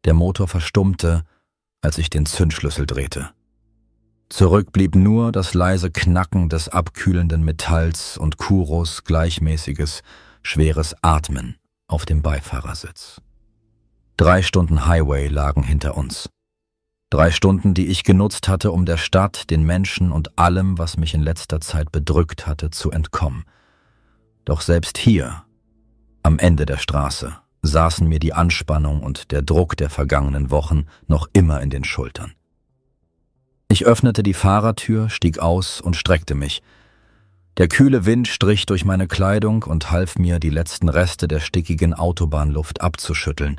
Der Motor verstummte, als ich den Zündschlüssel drehte. Zurück blieb nur das leise Knacken des abkühlenden Metalls und Kuros gleichmäßiges, schweres Atmen auf dem Beifahrersitz. 3 Stunden Highway lagen hinter uns. 3 Stunden, die ich genutzt hatte, um der Stadt, den Menschen und allem, was mich in letzter Zeit bedrückt hatte, zu entkommen. Doch selbst hier, am Ende der Straße, saßen mir die Anspannung und der Druck der vergangenen Wochen noch immer in den Schultern. Ich öffnete die Fahrertür, stieg aus und streckte mich. Der kühle Wind strich durch meine Kleidung und half mir, die letzten Reste der stickigen Autobahnluft abzuschütteln.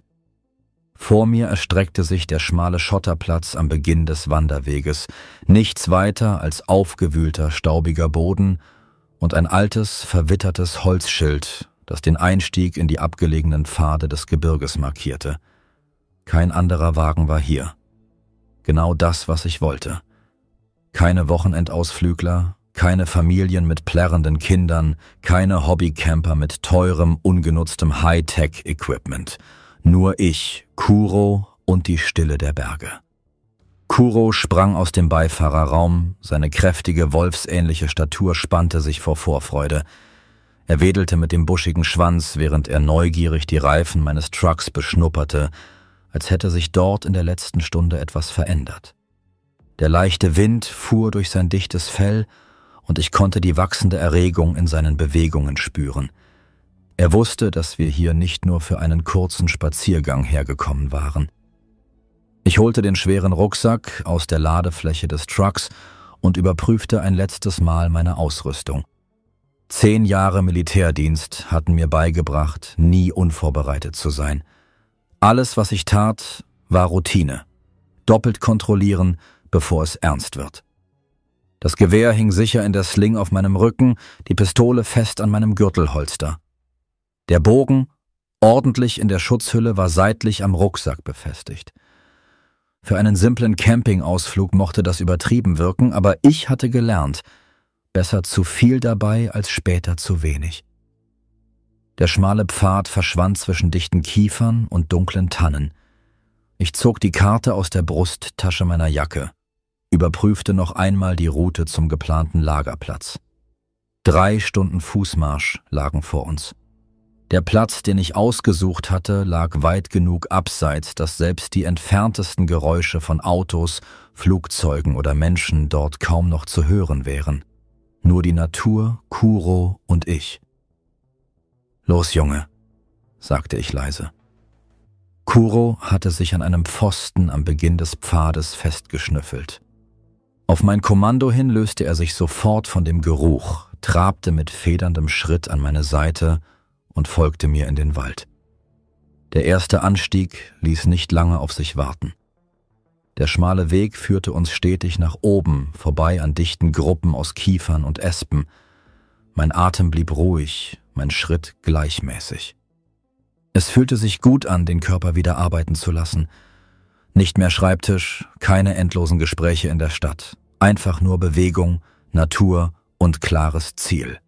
Vor mir erstreckte sich der schmale Schotterplatz am Beginn des Wanderweges, nichts weiter als aufgewühlter, staubiger Boden und ein altes, verwittertes Holzschild, das den Einstieg in die abgelegenen Pfade des Gebirges markierte. Kein anderer Wagen war hier. Genau das, was ich wollte. Keine Wochenendausflügler, keine Familien mit plärrenden Kindern, keine Hobbycamper mit teurem, ungenutztem Hightech-Equipment. Nur ich, Kuro und die Stille der Berge. Kuro sprang aus dem Beifahrerraum, seine kräftige, wolfsähnliche Statur spannte sich vor Vorfreude. Er wedelte mit dem buschigen Schwanz, während er neugierig die Reifen meines Trucks beschnupperte, als hätte sich dort in der letzten Stunde etwas verändert. Der leichte Wind fuhr durch sein dichtes Fell und ich konnte die wachsende Erregung in seinen Bewegungen spüren. Er wusste, dass wir hier nicht nur für einen kurzen Spaziergang hergekommen waren. Ich holte den schweren Rucksack aus der Ladefläche des Trucks und überprüfte ein letztes Mal meine Ausrüstung. 10 Jahre Militärdienst hatten mir beigebracht, nie unvorbereitet zu sein. Alles, was ich tat, war Routine. Doppelt kontrollieren, bevor es ernst wird. Das Gewehr hing sicher in der Sling auf meinem Rücken, die Pistole fest an meinem Gürtelholster. Der Bogen, ordentlich in der Schutzhülle, war seitlich am Rucksack befestigt. Für einen simplen Campingausflug mochte das übertrieben wirken, aber ich hatte gelernt, besser zu viel dabei als später zu wenig. Der schmale Pfad verschwand zwischen dichten Kiefern und dunklen Tannen. Ich zog die Karte aus der Brusttasche meiner Jacke, überprüfte noch einmal die Route zum geplanten Lagerplatz. 3 Stunden Fußmarsch lagen vor uns. Der Platz, den ich ausgesucht hatte, lag weit genug abseits, dass selbst die entferntesten Geräusche von Autos, Flugzeugen oder Menschen dort kaum noch zu hören wären. Nur die Natur, Kuro und ich. »Los, Junge«, sagte ich leise. Kuro hatte sich an einem Pfosten am Beginn des Pfades festgeschnüffelt. Auf mein Kommando hin löste er sich sofort von dem Geruch, trabte mit federndem Schritt an meine Seite und folgte mir in den Wald. Der erste Anstieg ließ nicht lange auf sich warten. Der schmale Weg führte uns stetig nach oben, vorbei an dichten Gruppen aus Kiefern und Espen. Mein Atem blieb ruhig, mein Schritt gleichmäßig. Es fühlte sich gut an, den Körper wieder arbeiten zu lassen. Nicht mehr Schreibtisch, keine endlosen Gespräche in der Stadt. Einfach nur Bewegung, Natur und klares Ziel.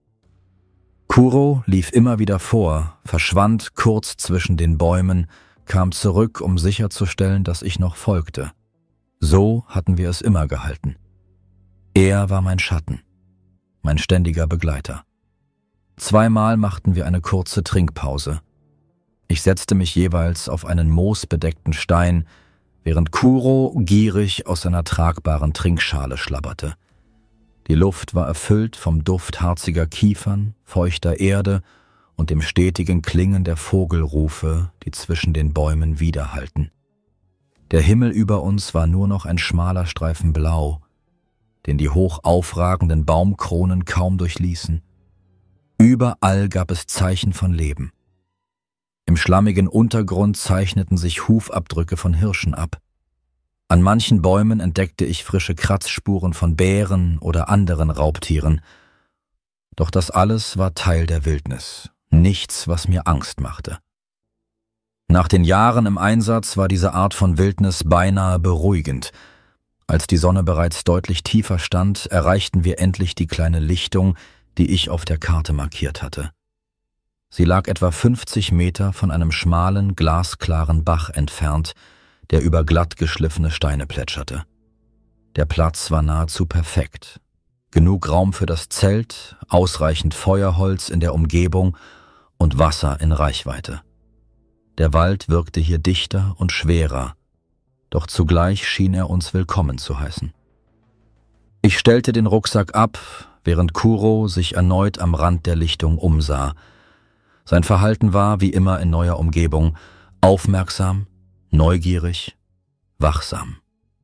Kuro lief immer wieder vor, verschwand kurz zwischen den Bäumen, kam zurück, um sicherzustellen, dass ich noch folgte. So hatten wir es immer gehalten. Er war mein Schatten, mein ständiger Begleiter. 2-mal machten wir eine kurze Trinkpause. Ich setzte mich jeweils auf einen moosbedeckten Stein, während Kuro gierig aus seiner tragbaren Trinkschale schlabberte. Die Luft war erfüllt vom Duft harziger Kiefern, feuchter Erde und dem stetigen Klingen der Vogelrufe, die zwischen den Bäumen widerhallten. Der Himmel über uns war nur noch ein schmaler Streifen Blau, den die hoch aufragenden Baumkronen kaum durchließen. Überall gab es Zeichen von Leben. Im schlammigen Untergrund zeichneten sich Hufabdrücke von Hirschen ab. An manchen Bäumen entdeckte ich frische Kratzspuren von Bären oder anderen Raubtieren. Doch das alles war Teil der Wildnis, nichts, was mir Angst machte. Nach den Jahren im Einsatz war diese Art von Wildnis beinahe beruhigend. Als die Sonne bereits deutlich tiefer stand, erreichten wir endlich die kleine Lichtung, die ich auf der Karte markiert hatte. Sie lag etwa 50 Meter von einem schmalen, glasklaren Bach entfernt, der über glatt geschliffene Steine plätscherte. Der Platz war nahezu perfekt. Genug Raum für das Zelt, ausreichend Feuerholz in der Umgebung und Wasser in Reichweite. Der Wald wirkte hier dichter und schwerer, doch zugleich schien er uns willkommen zu heißen. Ich stellte den Rucksack ab, während Kuro sich erneut am Rand der Lichtung umsah. Sein Verhalten war, wie immer in neuer Umgebung, aufmerksam, neugierig, wachsam.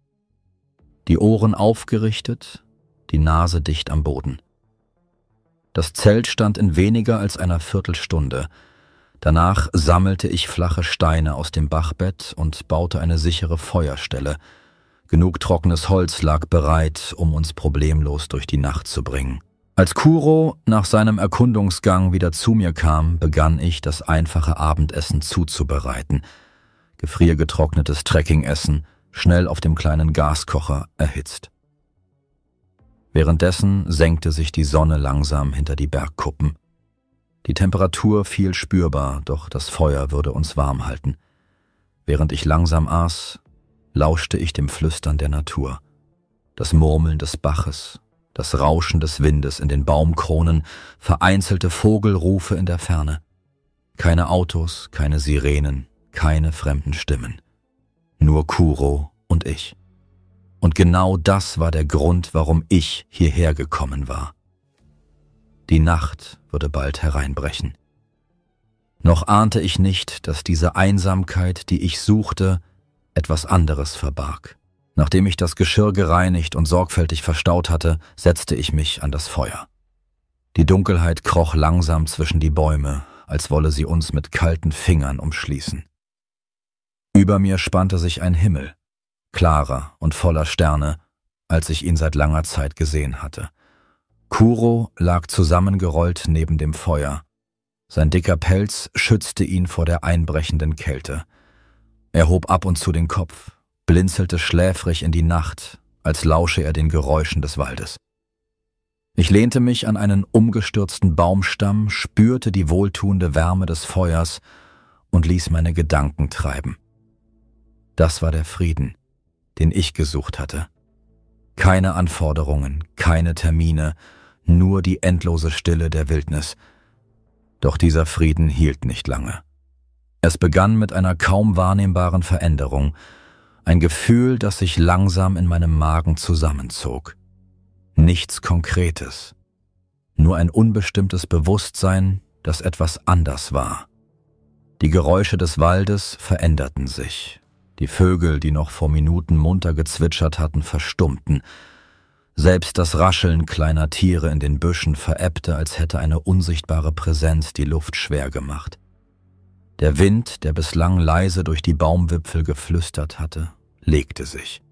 Die Ohren aufgerichtet, die Nase dicht am Boden. Das Zelt stand in weniger als einer Viertelstunde. Danach sammelte ich flache Steine aus dem Bachbett und baute eine sichere Feuerstelle. Genug trockenes Holz lag bereit, um uns problemlos durch die Nacht zu bringen. Als Kuro nach seinem Erkundungsgang wieder zu mir kam, begann ich, das einfache Abendessen zuzubereiten. Gefriergetrocknetes Trekkingessen, schnell auf dem kleinen Gaskocher erhitzt. Währenddessen senkte sich die Sonne langsam hinter die Bergkuppen. Die Temperatur fiel spürbar, doch das Feuer würde uns warm halten. Während ich langsam aß, lauschte ich dem Flüstern der Natur. Das Murmeln des Baches, das Rauschen des Windes in den Baumkronen, vereinzelte Vogelrufe in der Ferne. Keine Autos, keine Sirenen, keine fremden Stimmen. Nur Kuro und ich. Und genau das war der Grund, warum ich hierher gekommen war. Die Nacht würde bald hereinbrechen. Noch ahnte ich nicht, dass diese Einsamkeit, die ich suchte, etwas anderes verbarg. Nachdem ich das Geschirr gereinigt und sorgfältig verstaut hatte, setzte ich mich an das Feuer. Die Dunkelheit kroch langsam zwischen die Bäume, als wolle sie uns mit kalten Fingern umschließen. Über mir spannte sich ein Himmel, klarer und voller Sterne, als ich ihn seit langer Zeit gesehen hatte. Kuro lag zusammengerollt neben dem Feuer. Sein dicker Pelz schützte ihn vor der einbrechenden Kälte. Er hob ab und zu den Kopf, blinzelte schläfrig in die Nacht, als lausche er den Geräuschen des Waldes. Ich lehnte mich an einen umgestürzten Baumstamm, spürte die wohltuende Wärme des Feuers und ließ meine Gedanken treiben. Das war der Frieden, den ich gesucht hatte. Keine Anforderungen, keine Termine, nur die endlose Stille der Wildnis. Doch dieser Frieden hielt nicht lange. Es begann mit einer kaum wahrnehmbaren Veränderung, ein Gefühl, das sich langsam in meinem Magen zusammenzog. Nichts Konkretes, nur ein unbestimmtes Bewusstsein, dass etwas anders war. Die Geräusche des Waldes veränderten sich. Die Vögel, die noch vor Minuten munter gezwitschert hatten, verstummten. Selbst das Rascheln kleiner Tiere in den Büschen verebbte, als hätte eine unsichtbare Präsenz die Luft schwer gemacht. Der Wind, der bislang leise durch die Baumwipfel geflüstert hatte, legte sich.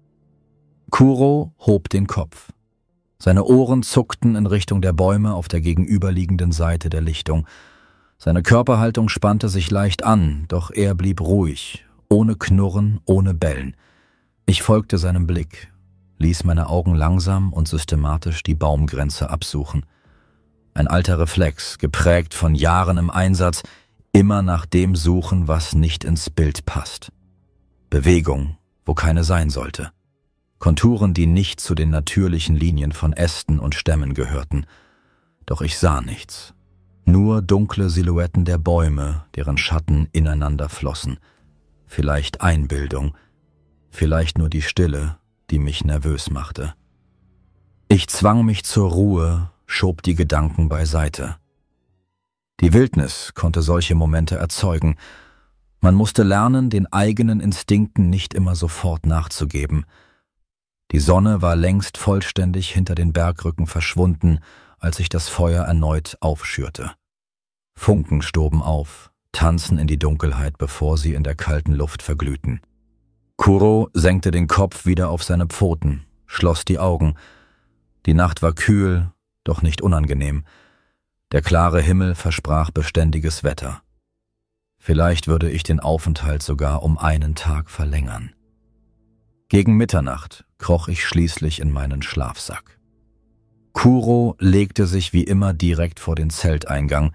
Kuro hob den Kopf. Seine Ohren zuckten in Richtung der Bäume auf der gegenüberliegenden Seite der Lichtung. Seine Körperhaltung spannte sich leicht an, doch er blieb ruhig, ohne Knurren, ohne Bellen. Ich folgte seinem Blick, ließ meine Augen langsam und systematisch die Baumgrenze absuchen. Ein alter Reflex, geprägt von Jahren im Einsatz, immer nach dem suchen, was nicht ins Bild passt. Bewegung, wo keine sein sollte. Konturen, die nicht zu den natürlichen Linien von Ästen und Stämmen gehörten. Doch ich sah nichts. Nur dunkle Silhouetten der Bäume, deren Schatten ineinander flossen. Vielleicht Einbildung, vielleicht nur die Stille, die mich nervös machte. Ich zwang mich zur Ruhe, schob die Gedanken beiseite. Die Wildnis konnte solche Momente erzeugen. Man musste lernen, den eigenen Instinkten nicht immer sofort nachzugeben. Die Sonne war längst vollständig hinter den Bergrücken verschwunden, als ich das Feuer erneut aufschürte. Funken stoben auf, tanzen in die Dunkelheit, bevor sie in der kalten Luft verglühten. Kuro senkte den Kopf wieder auf seine Pfoten, schloss die Augen. Die Nacht war kühl, doch nicht unangenehm. Der klare Himmel versprach beständiges Wetter. Vielleicht würde ich den Aufenthalt sogar um einen Tag verlängern. Gegen Mitternacht kroch ich schließlich in meinen Schlafsack. Kuro legte sich wie immer direkt vor den Zelteingang,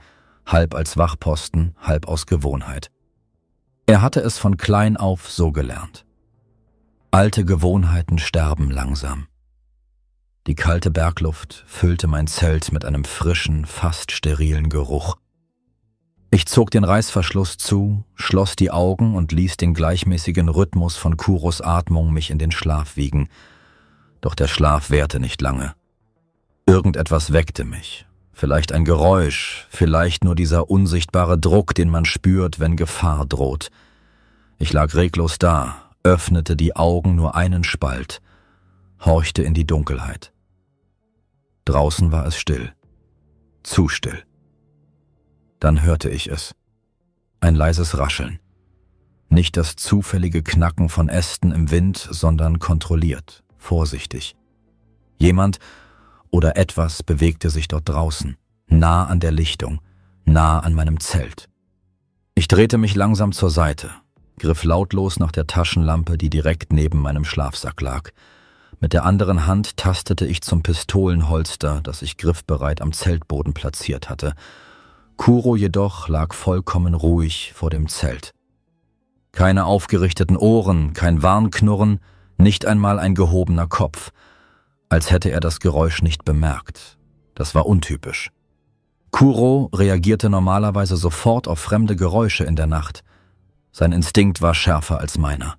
halb als Wachposten, halb aus Gewohnheit. Er hatte es von klein auf so gelernt. Alte Gewohnheiten sterben langsam. Die kalte Bergluft füllte mein Zelt mit einem frischen, fast sterilen Geruch. Ich zog den Reißverschluss zu, schloss die Augen und ließ den gleichmäßigen Rhythmus von Kuros Atmung mich in den Schlaf wiegen. Doch der Schlaf währte nicht lange. Irgendetwas weckte mich. Vielleicht ein Geräusch, vielleicht nur dieser unsichtbare Druck, den man spürt, wenn Gefahr droht. Ich lag reglos da, öffnete die Augen nur einen Spalt, horchte in die Dunkelheit. Draußen war es still. Zu still. Dann hörte ich es. Ein leises Rascheln. Nicht das zufällige Knacken von Ästen im Wind, sondern kontrolliert, vorsichtig. Jemand oder etwas bewegte sich dort draußen, nah an der Lichtung, nah an meinem Zelt. Ich drehte mich langsam zur Seite, griff lautlos nach der Taschenlampe, die direkt neben meinem Schlafsack lag. Mit der anderen Hand tastete ich zum Pistolenholster, das ich griffbereit am Zeltboden platziert hatte. Kuro jedoch lag vollkommen ruhig vor dem Zelt. Keine aufgerichteten Ohren, kein Warnknurren, nicht einmal ein gehobener Kopf, als hätte er das Geräusch nicht bemerkt. Das war untypisch. Kuro reagierte normalerweise sofort auf fremde Geräusche in der Nacht. Sein Instinkt war schärfer als meiner.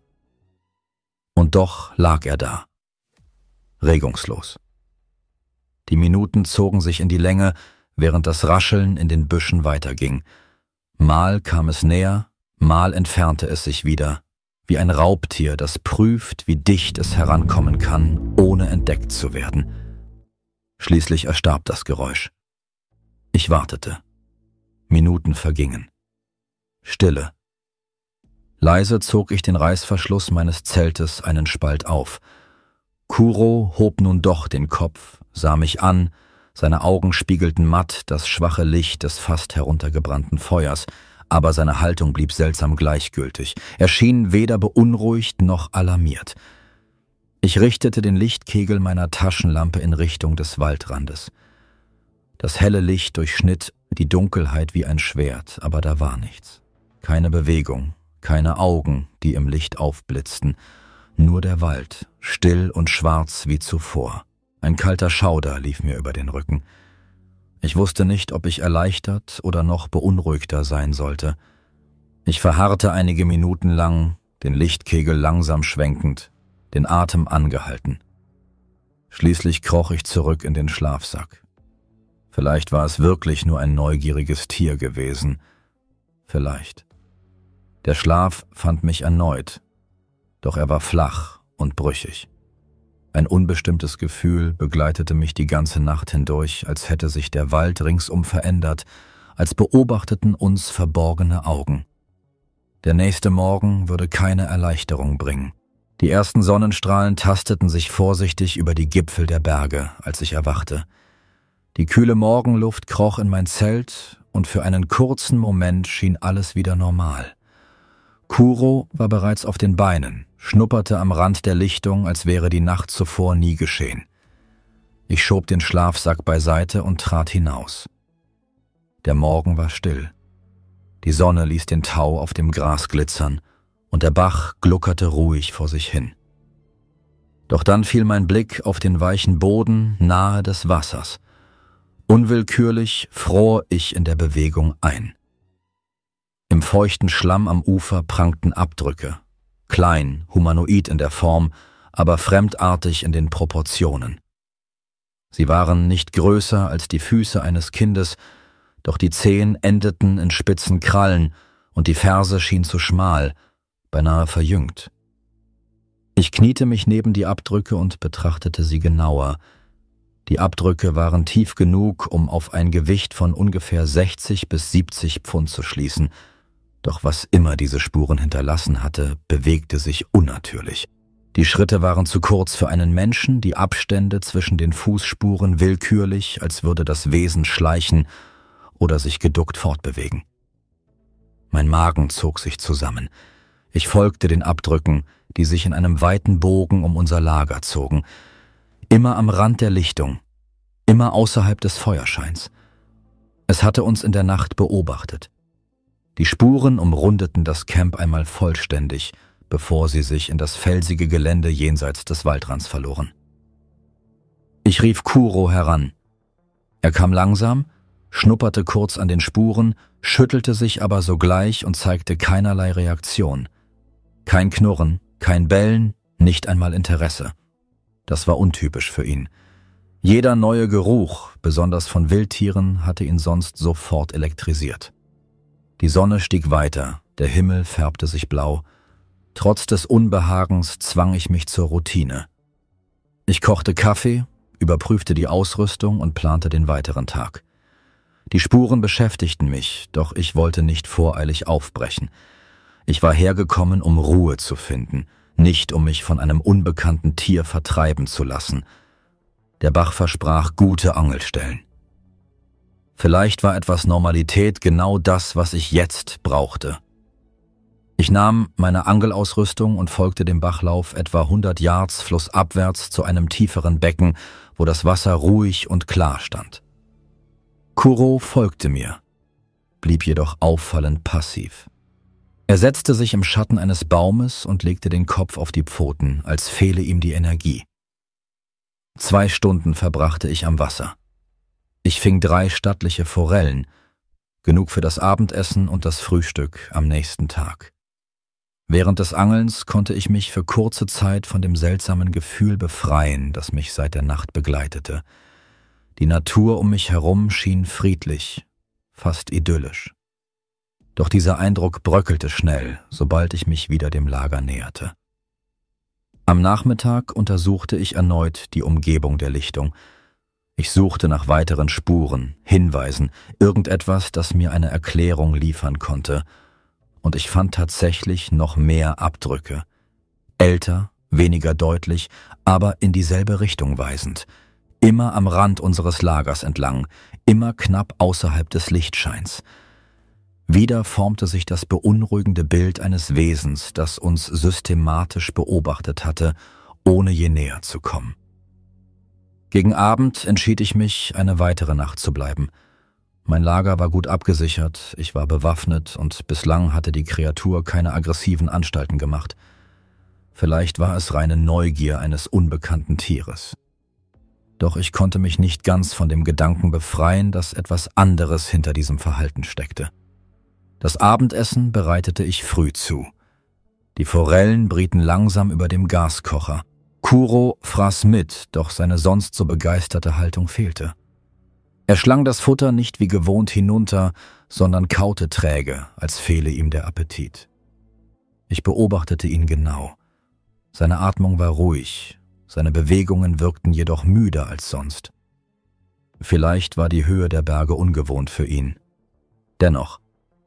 Und doch lag er da, regungslos. Die Minuten zogen sich in die Länge, während das Rascheln in den Büschen weiterging. Mal kam es näher, mal entfernte es sich wieder, wie ein Raubtier, das prüft, wie dicht es herankommen kann, ohne entdeckt zu werden. Schließlich erstarb das Geräusch. Ich wartete. Minuten vergingen. Stille. Leise zog ich den Reißverschluss meines Zeltes einen Spalt auf. Kuro hob nun doch den Kopf, sah mich an, seine Augen spiegelten matt das schwache Licht des fast heruntergebrannten Feuers, aber seine Haltung blieb seltsam gleichgültig. Er schien weder beunruhigt noch alarmiert. Ich richtete den Lichtkegel meiner Taschenlampe in Richtung des Waldrandes. Das helle Licht durchschnitt die Dunkelheit wie ein Schwert, aber da war nichts. Keine Bewegung, keine Augen, die im Licht aufblitzten. Nur der Wald, still und schwarz wie zuvor. Ein kalter Schauder lief mir über den Rücken. Ich wusste nicht, ob ich erleichtert oder noch beunruhigter sein sollte. Ich verharrte einige Minuten lang, den Lichtkegel langsam schwenkend, den Atem angehalten. Schließlich kroch ich zurück in den Schlafsack. Vielleicht war es wirklich nur ein neugieriges Tier gewesen. Vielleicht. Der Schlaf fand mich erneut, doch er war flach und brüchig. Ein unbestimmtes Gefühl begleitete mich die ganze Nacht hindurch, als hätte sich der Wald ringsum verändert, als beobachteten uns verborgene Augen. Der nächste Morgen würde keine Erleichterung bringen. Die ersten Sonnenstrahlen tasteten sich vorsichtig über die Gipfel der Berge, als ich erwachte. Die kühle Morgenluft kroch in mein Zelt und für einen kurzen Moment schien alles wieder normal. Kuro war bereits auf den Beinen, schnupperte am Rand der Lichtung, als wäre die Nacht zuvor nie geschehen. Ich schob den Schlafsack beiseite und trat hinaus. Der Morgen war still. Die Sonne ließ den Tau auf dem Gras glitzern und der Bach gluckerte ruhig vor sich hin. Doch dann fiel mein Blick auf den weichen Boden nahe des Wassers. Unwillkürlich fror ich in der Bewegung ein. Im feuchten Schlamm am Ufer prangten Abdrücke, klein, humanoid in der Form, aber fremdartig in den Proportionen. Sie waren nicht größer als die Füße eines Kindes, doch die Zehen endeten in spitzen Krallen und die Ferse schien zu schmal, beinahe verjüngt. Ich kniete mich neben die Abdrücke und betrachtete sie genauer. Die Abdrücke waren tief genug, um auf ein Gewicht von ungefähr 60 bis 70 Pfund zu schließen, doch was immer diese Spuren hinterlassen hatte, bewegte sich unnatürlich. Die Schritte waren zu kurz für einen Menschen, die Abstände zwischen den Fußspuren willkürlich, als würde das Wesen schleichen oder sich geduckt fortbewegen. Mein Magen zog sich zusammen. Ich folgte den Abdrücken, die sich in einem weiten Bogen um unser Lager zogen, immer am Rand der Lichtung, immer außerhalb des Feuerscheins. Es hatte uns in der Nacht beobachtet. Die Spuren umrundeten das Camp einmal vollständig, bevor sie sich in das felsige Gelände jenseits des Waldrands verloren. Ich rief Kuro heran. Er kam langsam, schnupperte kurz an den Spuren, schüttelte sich aber sogleich und zeigte keinerlei Reaktion. Kein Knurren, kein Bellen, nicht einmal Interesse. Das war untypisch für ihn. Jeder neue Geruch, besonders von Wildtieren, hatte ihn sonst sofort elektrisiert. Die Sonne stieg weiter, der Himmel färbte sich blau. Trotz des Unbehagens zwang ich mich zur Routine. Ich kochte Kaffee, überprüfte die Ausrüstung und plante den weiteren Tag. Die Spuren beschäftigten mich, doch ich wollte nicht voreilig aufbrechen. Ich war hergekommen, um Ruhe zu finden, nicht um mich von einem unbekannten Tier vertreiben zu lassen. Der Bach versprach gute Angelstellen. Vielleicht war etwas Normalität genau das, was ich jetzt brauchte. Ich nahm meine Angelausrüstung und folgte dem Bachlauf etwa 100 Yards flussabwärts zu einem tieferen Becken, wo das Wasser ruhig und klar stand. Kuro folgte mir, blieb jedoch auffallend passiv. Er setzte sich im Schatten eines Baumes und legte den Kopf auf die Pfoten, als fehle ihm die Energie. 2 Stunden verbrachte ich am Wasser. Ich fing 3 stattliche Forellen, genug für das Abendessen und das Frühstück am nächsten Tag. Während des Angelns konnte ich mich für kurze Zeit von dem seltsamen Gefühl befreien, das mich seit der Nacht begleitete. Die Natur um mich herum schien friedlich, fast idyllisch. Doch dieser Eindruck bröckelte schnell, sobald ich mich wieder dem Lager näherte. Am Nachmittag untersuchte ich erneut die Umgebung der Lichtung. Ich suchte nach weiteren Spuren, Hinweisen, irgendetwas, das mir eine Erklärung liefern konnte. Und ich fand tatsächlich noch mehr Abdrücke. Älter, weniger deutlich, aber in dieselbe Richtung weisend. Immer am Rand unseres Lagers entlang, immer knapp außerhalb des Lichtscheins. Wieder formte sich das beunruhigende Bild eines Wesens, das uns systematisch beobachtet hatte, ohne je näher zu kommen. Gegen Abend entschied ich mich, eine weitere Nacht zu bleiben. Mein Lager war gut abgesichert, ich war bewaffnet und bislang hatte die Kreatur keine aggressiven Anstalten gemacht. Vielleicht war es reine Neugier eines unbekannten Tieres. Doch ich konnte mich nicht ganz von dem Gedanken befreien, dass etwas anderes hinter diesem Verhalten steckte. Das Abendessen bereitete ich früh zu. Die Forellen brieten langsam über dem Gaskocher. Kuro fraß mit, doch seine sonst so begeisterte Haltung fehlte. Er schlang das Futter nicht wie gewohnt hinunter, sondern kaute träge, als fehle ihm der Appetit. Ich beobachtete ihn genau. Seine Atmung war ruhig, seine Bewegungen wirkten jedoch müder als sonst. Vielleicht war die Höhe der Berge ungewohnt für ihn. Dennoch,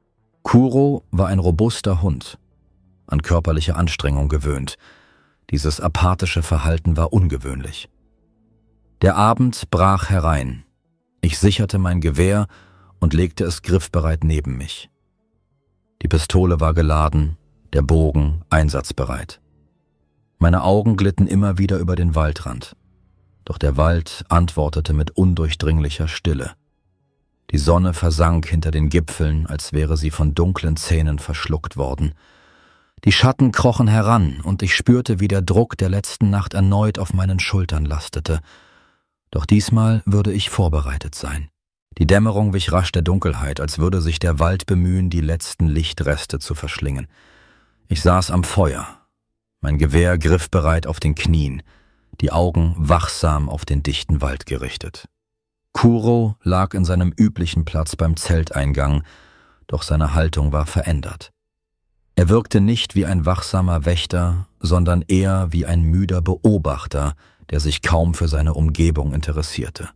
Kuro war ein robuster Hund, an körperliche Anstrengung gewöhnt. Dieses apathische Verhalten war ungewöhnlich. Der Abend brach herein. Ich sicherte mein Gewehr und legte es griffbereit neben mich. Die Pistole war geladen, der Bogen einsatzbereit. Meine Augen glitten immer wieder über den Waldrand. Doch der Wald antwortete mit undurchdringlicher Stille. Die Sonne versank hinter den Gipfeln, als wäre sie von dunklen Zähnen verschluckt worden. Die Schatten krochen heran und ich spürte, wie der Druck der letzten Nacht erneut auf meinen Schultern lastete. Doch diesmal würde ich vorbereitet sein. Die Dämmerung wich rasch der Dunkelheit, als würde sich der Wald bemühen, die letzten Lichtreste zu verschlingen. Ich saß am Feuer, mein Gewehr griffbereit auf den Knien, die Augen wachsam auf den dichten Wald gerichtet. Kuro lag in seinem üblichen Platz beim Zelteingang, doch seine Haltung war verändert. Er wirkte nicht wie ein wachsamer Wächter, sondern eher wie ein müder Beobachter, der sich kaum für seine Umgebung interessierte.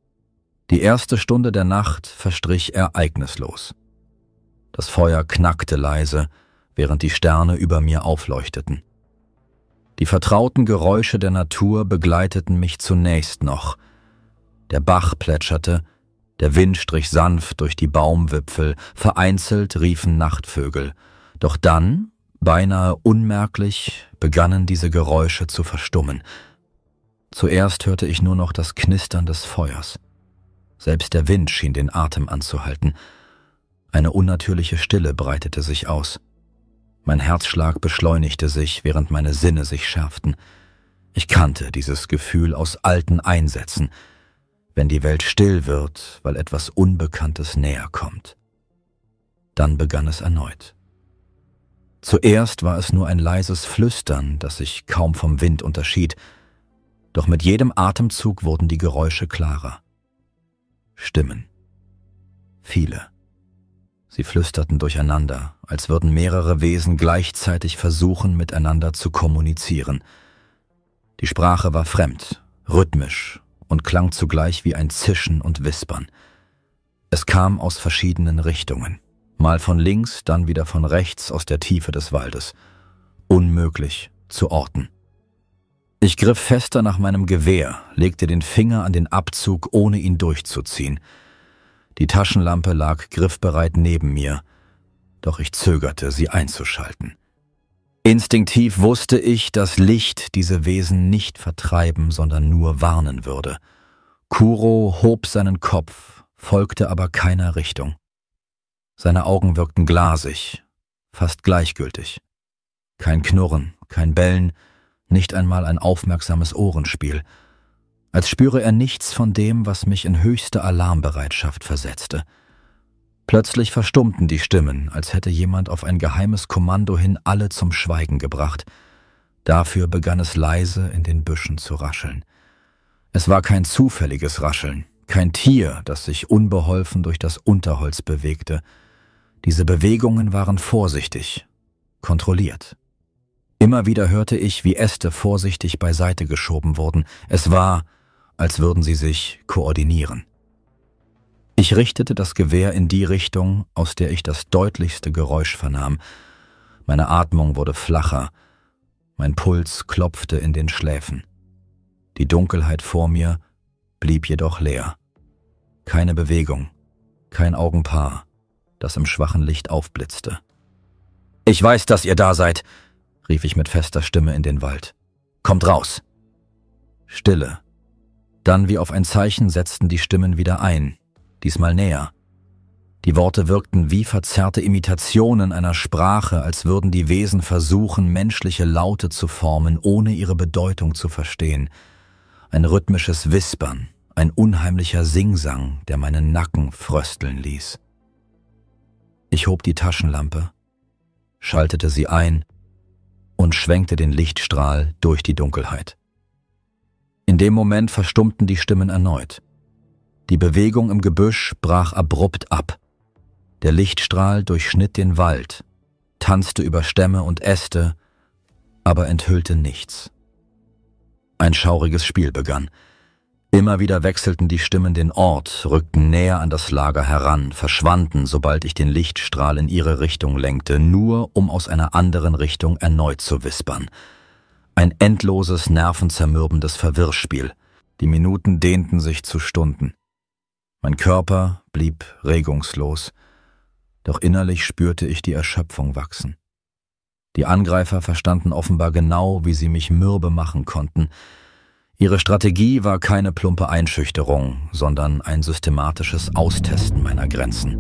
Die erste Stunde der Nacht verstrich ereignislos. Das Feuer knackte leise, während die Sterne über mir aufleuchteten. Die vertrauten Geräusche der Natur begleiteten mich zunächst noch. Der Bach plätscherte, der Wind strich sanft durch die Baumwipfel, vereinzelt riefen Nachtvögel. Doch dann, beinahe unmerklich, begannen diese Geräusche zu verstummen. Zuerst hörte ich nur noch das Knistern des Feuers. Selbst der Wind schien den Atem anzuhalten. Eine unnatürliche Stille breitete sich aus. Mein Herzschlag beschleunigte sich, während meine Sinne sich schärften. Ich kannte dieses Gefühl aus alten Einsätzen, wenn die Welt still wird, weil etwas Unbekanntes näher kommt. Dann begann es erneut. Zuerst war es nur ein leises Flüstern, das sich kaum vom Wind unterschied, doch mit jedem Atemzug wurden die Geräusche klarer. Stimmen. Viele. Sie flüsterten durcheinander, als würden mehrere Wesen gleichzeitig versuchen, miteinander zu kommunizieren. Die Sprache war fremd, rhythmisch und klang zugleich wie ein Zischen und Wispern. Es kam aus verschiedenen Richtungen. Mal von links, dann wieder von rechts aus der Tiefe des Waldes. Unmöglich zu orten. Ich griff fester nach meinem Gewehr, legte den Finger an den Abzug, ohne ihn durchzuziehen. Die Taschenlampe lag griffbereit neben mir, doch ich zögerte, sie einzuschalten. Instinktiv wusste ich, dass Licht diese Wesen nicht vertreiben, sondern nur warnen würde. Kuro hob seinen Kopf, folgte aber keiner Richtung. Seine Augen wirkten glasig, fast gleichgültig. Kein Knurren, kein Bellen, nicht einmal ein aufmerksames Ohrenspiel, als spüre er nichts von dem, was mich in höchste Alarmbereitschaft versetzte. Plötzlich verstummten die Stimmen, als hätte jemand auf ein geheimes Kommando hin alle zum Schweigen gebracht. Dafür begann es leise in den Büschen zu rascheln. Es war kein zufälliges Rascheln, kein Tier, das sich unbeholfen durch das Unterholz bewegte. Diese Bewegungen waren vorsichtig, kontrolliert. Immer wieder hörte ich, wie Äste vorsichtig beiseite geschoben wurden. Es war, als würden sie sich koordinieren. Ich richtete das Gewehr in die Richtung, aus der ich das deutlichste Geräusch vernahm. Meine Atmung wurde flacher, mein Puls klopfte in den Schläfen. Die Dunkelheit vor mir blieb jedoch leer. Keine Bewegung, kein Augenpaar, das im schwachen Licht aufblitzte. »Ich weiß, dass ihr da seid«, rief ich mit fester Stimme in den Wald. »Kommt raus!« Stille. Dann wie auf ein Zeichen setzten die Stimmen wieder ein, diesmal näher. Die Worte wirkten wie verzerrte Imitationen einer Sprache, als würden die Wesen versuchen, menschliche Laute zu formen, ohne ihre Bedeutung zu verstehen. Ein rhythmisches Wispern, ein unheimlicher Singsang, der meinen Nacken frösteln ließ. Ich hob die Taschenlampe, schaltete sie ein und schwenkte den Lichtstrahl durch die Dunkelheit. In dem Moment verstummten die Stimmen erneut. Die Bewegung im Gebüsch brach abrupt ab. Der Lichtstrahl durchschnitt den Wald, tanzte über Stämme und Äste, aber enthüllte nichts. Ein schauriges Spiel begann. Immer wieder wechselten die Stimmen den Ort, rückten näher an das Lager heran, verschwanden, sobald ich den Lichtstrahl in ihre Richtung lenkte, nur um aus einer anderen Richtung erneut zu wispern. Ein endloses, nervenzermürbendes Verwirrspiel. Die Minuten dehnten sich zu Stunden. Mein Körper blieb regungslos, doch innerlich spürte ich die Erschöpfung wachsen. Die Angreifer verstanden offenbar genau, wie sie mich mürbe machen konnten. Ihre Strategie war keine plumpe Einschüchterung, sondern ein systematisches Austesten meiner Grenzen.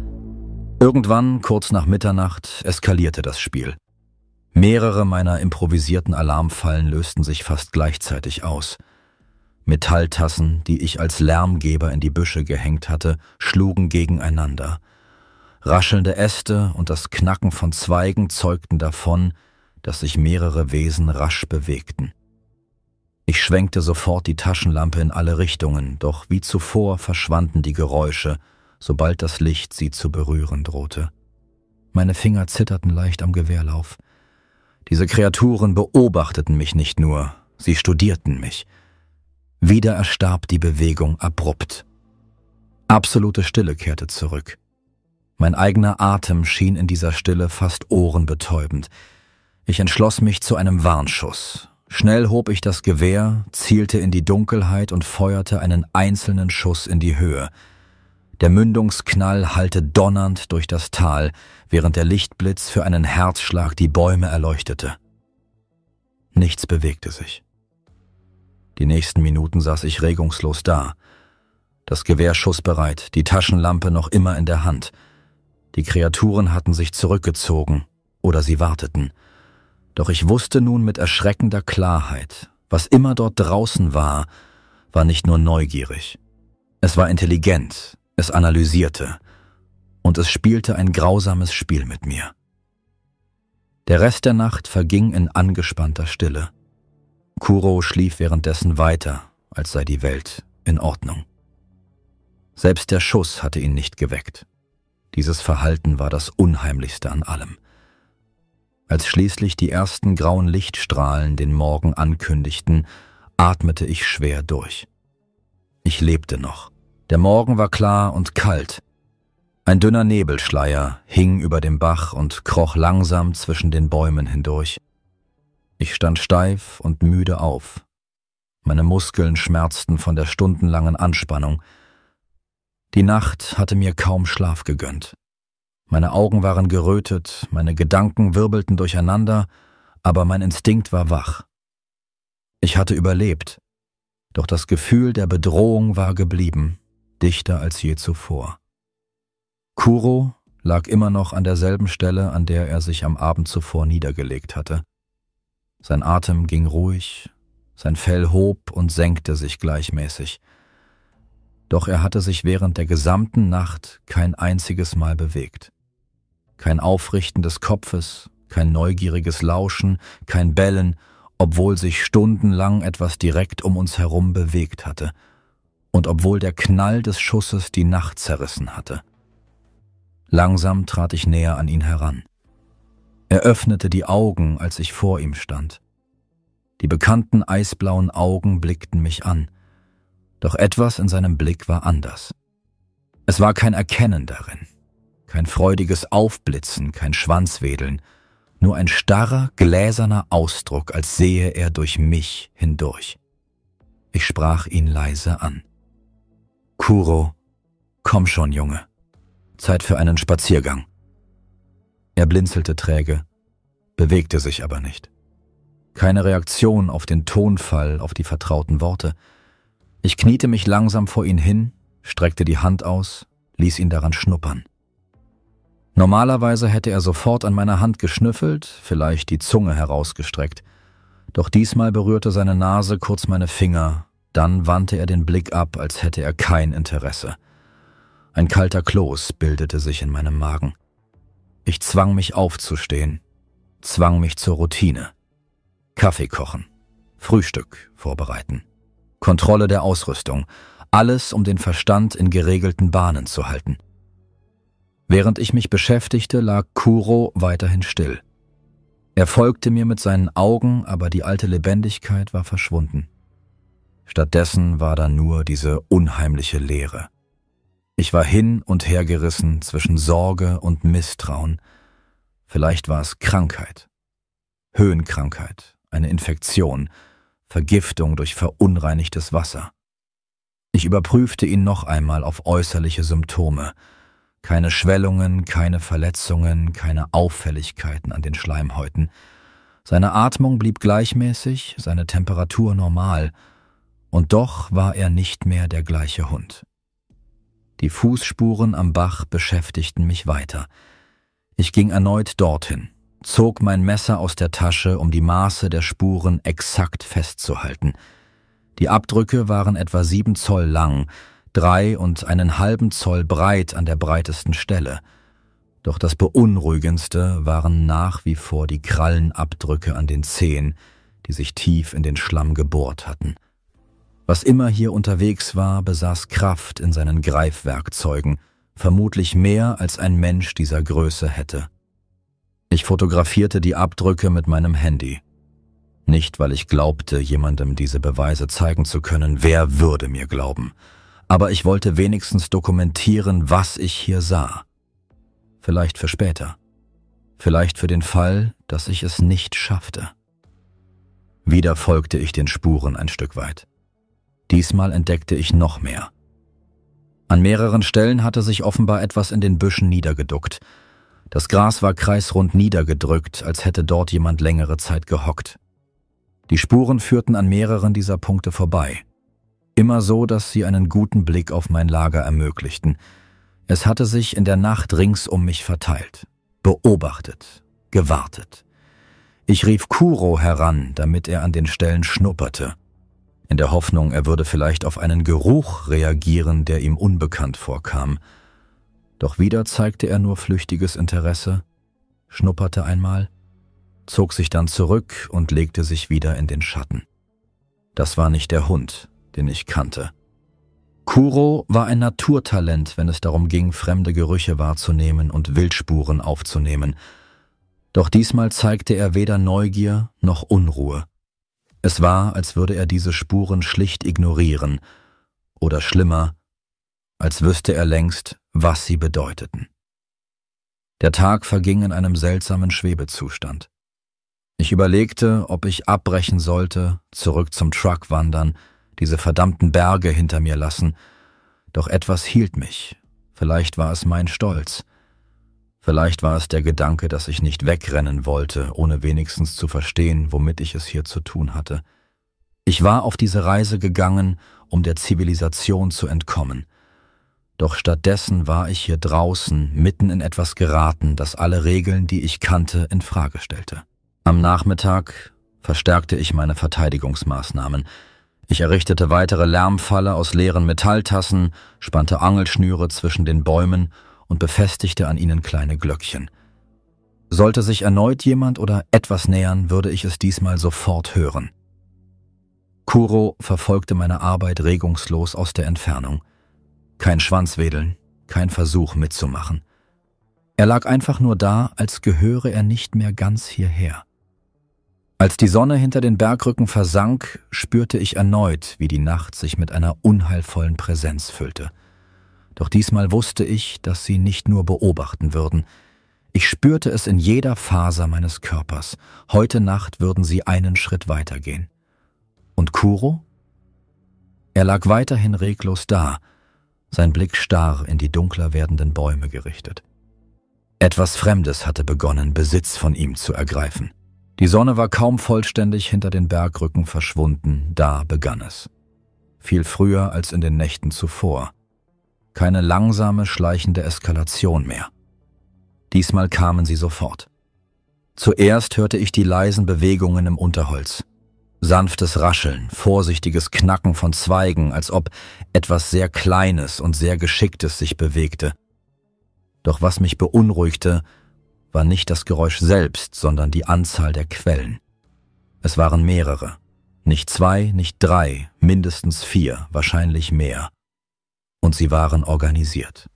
Irgendwann, kurz nach Mitternacht, eskalierte das Spiel. Mehrere meiner improvisierten Alarmfallen lösten sich fast gleichzeitig aus. Metalltassen, die ich als Lärmgeber in die Büsche gehängt hatte, schlugen gegeneinander. Raschelnde Äste und das Knacken von Zweigen zeugten davon, dass sich mehrere Wesen rasch bewegten. Ich schwenkte sofort die Taschenlampe in alle Richtungen, doch wie zuvor verschwanden die Geräusche, sobald das Licht sie zu berühren drohte. Meine Finger zitterten leicht am Gewehrlauf. Diese Kreaturen beobachteten mich nicht nur, sie studierten mich. Wieder erstarb die Bewegung abrupt. Absolute Stille kehrte zurück. Mein eigener Atem schien in dieser Stille fast ohrenbetäubend. Ich entschloss mich zu einem Warnschuss. Schnell hob ich das Gewehr, zielte in die Dunkelheit und feuerte einen einzelnen Schuss in die Höhe. Der Mündungsknall hallte donnernd durch das Tal, während der Lichtblitz für einen Herzschlag die Bäume erleuchtete. Nichts bewegte sich. Die nächsten Minuten saß ich regungslos da. Das Gewehr schussbereit, die Taschenlampe noch immer in der Hand. Die Kreaturen hatten sich zurückgezogen oder sie warteten. Doch ich wusste nun mit erschreckender Klarheit, was immer dort draußen war nicht nur neugierig. Es war intelligent, es analysierte und es spielte ein grausames Spiel mit mir. Der Rest der Nacht verging in angespannter Stille. Kuro schlief währenddessen weiter, als sei die Welt in Ordnung. Selbst der Schuss hatte ihn nicht geweckt. Dieses Verhalten war das Unheimlichste an allem. Als schließlich die ersten grauen Lichtstrahlen den Morgen ankündigten, atmete ich schwer durch. Ich lebte noch. Der Morgen war klar und kalt. Ein dünner Nebelschleier hing über dem Bach und kroch langsam zwischen den Bäumen hindurch. Ich stand steif und müde auf. Meine Muskeln schmerzten von der stundenlangen Anspannung. Die Nacht hatte mir kaum Schlaf gegönnt. Meine Augen waren gerötet, meine Gedanken wirbelten durcheinander, aber mein Instinkt war wach. Ich hatte überlebt, doch das Gefühl der Bedrohung war geblieben, dichter als je zuvor. Kuro lag immer noch an derselben Stelle, an der er sich am Abend zuvor niedergelegt hatte. Sein Atem ging ruhig, sein Fell hob und senkte sich gleichmäßig. Doch er hatte sich während der gesamten Nacht kein einziges Mal bewegt. Kein Aufrichten des Kopfes, kein neugieriges Lauschen, kein Bellen, obwohl sich stundenlang etwas direkt um uns herum bewegt hatte und obwohl der Knall des Schusses die Nacht zerrissen hatte. Langsam trat ich näher an ihn heran. Er öffnete die Augen, als ich vor ihm stand. Die bekannten eisblauen Augen blickten mich an, doch etwas in seinem Blick war anders. Es war kein Erkennen darin, kein freudiges Aufblitzen, kein Schwanzwedeln, nur ein starrer, gläserner Ausdruck, als sehe er durch mich hindurch. Ich sprach ihn leise an. »Kuro, komm schon, Junge. Zeit für einen Spaziergang.« Er blinzelte träge, bewegte sich aber nicht. Keine Reaktion auf den Tonfall, auf die vertrauten Worte. Ich kniete mich langsam vor ihn hin, streckte die Hand aus, ließ ihn daran schnuppern. Normalerweise hätte er sofort an meiner Hand geschnüffelt, vielleicht die Zunge herausgestreckt. Doch diesmal berührte seine Nase kurz meine Finger, dann wandte er den Blick ab, als hätte er kein Interesse. Ein kalter Kloß bildete sich in meinem Magen. Ich zwang mich aufzustehen, zwang mich zur Routine. Kaffee kochen, Frühstück vorbereiten, Kontrolle der Ausrüstung, alles, um den Verstand in geregelten Bahnen zu halten. Während ich mich beschäftigte, lag Kuro weiterhin still. Er folgte mir mit seinen Augen, aber die alte Lebendigkeit war verschwunden. Stattdessen war da nur diese unheimliche Leere. Ich war hin und her gerissen zwischen Sorge und Misstrauen. Vielleicht war es Krankheit, Höhenkrankheit, eine Infektion, Vergiftung durch verunreinigtes Wasser. Ich überprüfte ihn noch einmal auf äußerliche Symptome. Keine Schwellungen, keine Verletzungen, keine Auffälligkeiten an den Schleimhäuten. Seine Atmung blieb gleichmäßig, seine Temperatur normal. Und doch war er nicht mehr der gleiche Hund. Die Fußspuren am Bach beschäftigten mich weiter. Ich ging erneut dorthin, zog mein Messer aus der Tasche, um die Maße der Spuren exakt festzuhalten. Die Abdrücke waren etwa 7 Zoll lang, 3,5 Zoll breit an der breitesten Stelle. Doch das Beunruhigendste waren nach wie vor die Krallenabdrücke an den Zehen, die sich tief in den Schlamm gebohrt hatten. Was immer hier unterwegs war, besaß Kraft in seinen Greifwerkzeugen, vermutlich mehr als ein Mensch dieser Größe hätte. Ich fotografierte die Abdrücke mit meinem Handy. Nicht, weil ich glaubte, jemandem diese Beweise zeigen zu können, wer würde mir glauben. Aber ich wollte wenigstens dokumentieren, was ich hier sah. Vielleicht für später. Vielleicht für den Fall, dass ich es nicht schaffte. Wieder folgte ich den Spuren ein Stück weit. Diesmal entdeckte ich noch mehr. An mehreren Stellen hatte sich offenbar etwas in den Büschen niedergeduckt. Das Gras war kreisrund niedergedrückt, als hätte dort jemand längere Zeit gehockt. Die Spuren führten an mehreren dieser Punkte vorbei. immer so, dass sie einen guten Blick auf mein Lager ermöglichten. Es hatte sich in der Nacht rings um mich verteilt, beobachtet, gewartet. Ich rief Kuro heran, damit er an den Stellen schnupperte, in der Hoffnung, er würde vielleicht auf einen Geruch reagieren, der ihm unbekannt vorkam. Doch wieder zeigte er nur flüchtiges Interesse, schnupperte einmal, zog sich dann zurück und legte sich wieder in den Schatten. Das war nicht der Hund, den ich kannte. Kuro war ein Naturtalent, wenn es darum ging, fremde Gerüche wahrzunehmen und Wildspuren aufzunehmen. Doch diesmal zeigte er weder Neugier noch Unruhe. Es war, als würde er diese Spuren schlicht ignorieren, oder schlimmer, als wüsste er längst, was sie bedeuteten. Der Tag verging in einem seltsamen Schwebezustand. Ich überlegte, ob ich abbrechen sollte, zurück zum Truck wandern, diese verdammten Berge hinter mir lassen, doch etwas hielt mich. Vielleicht war es mein Stolz. Vielleicht war es der Gedanke, dass ich nicht wegrennen wollte, ohne wenigstens zu verstehen, womit ich es hier zu tun hatte. Ich war auf diese Reise gegangen, um der Zivilisation zu entkommen. Doch stattdessen war ich hier draußen, mitten in etwas geraten, das alle Regeln, die ich kannte, in Frage stellte. Am Nachmittag verstärkte ich meine Verteidigungsmaßnahmen. Ich errichtete weitere Lärmfalle aus leeren Metalltassen, spannte Angelschnüre zwischen den Bäumen und befestigte an ihnen kleine Glöckchen. Sollte sich erneut jemand oder etwas nähern, würde ich es diesmal sofort hören. Kuro verfolgte meine Arbeit regungslos aus der Entfernung. Kein Schwanzwedeln, kein Versuch mitzumachen. Er lag einfach nur da, als gehöre er nicht mehr ganz hierher. Als die Sonne hinter den Bergrücken versank, spürte ich erneut, wie die Nacht sich mit einer unheilvollen Präsenz füllte. Doch diesmal wusste ich, dass sie nicht nur beobachten würden. Ich spürte es in jeder Faser meines Körpers. Heute Nacht würden sie einen Schritt weitergehen. Und Kuro? Er lag weiterhin reglos da, sein Blick starr in die dunkler werdenden Bäume gerichtet. Etwas Fremdes hatte begonnen, Besitz von ihm zu ergreifen. Die Sonne war kaum vollständig hinter den Bergrücken verschwunden, da begann es. Viel früher als in den Nächten zuvor. Keine langsame, schleichende Eskalation mehr. Diesmal kamen sie sofort. Zuerst hörte ich die leisen Bewegungen im Unterholz. Sanftes Rascheln, vorsichtiges Knacken von Zweigen, als ob etwas sehr Kleines und sehr Geschicktes sich bewegte. Doch was mich beunruhigte, war nicht das Geräusch selbst, sondern die Anzahl der Quellen. Es waren mehrere. Nicht 2, nicht 3, mindestens 4, wahrscheinlich mehr. Und sie waren organisiert.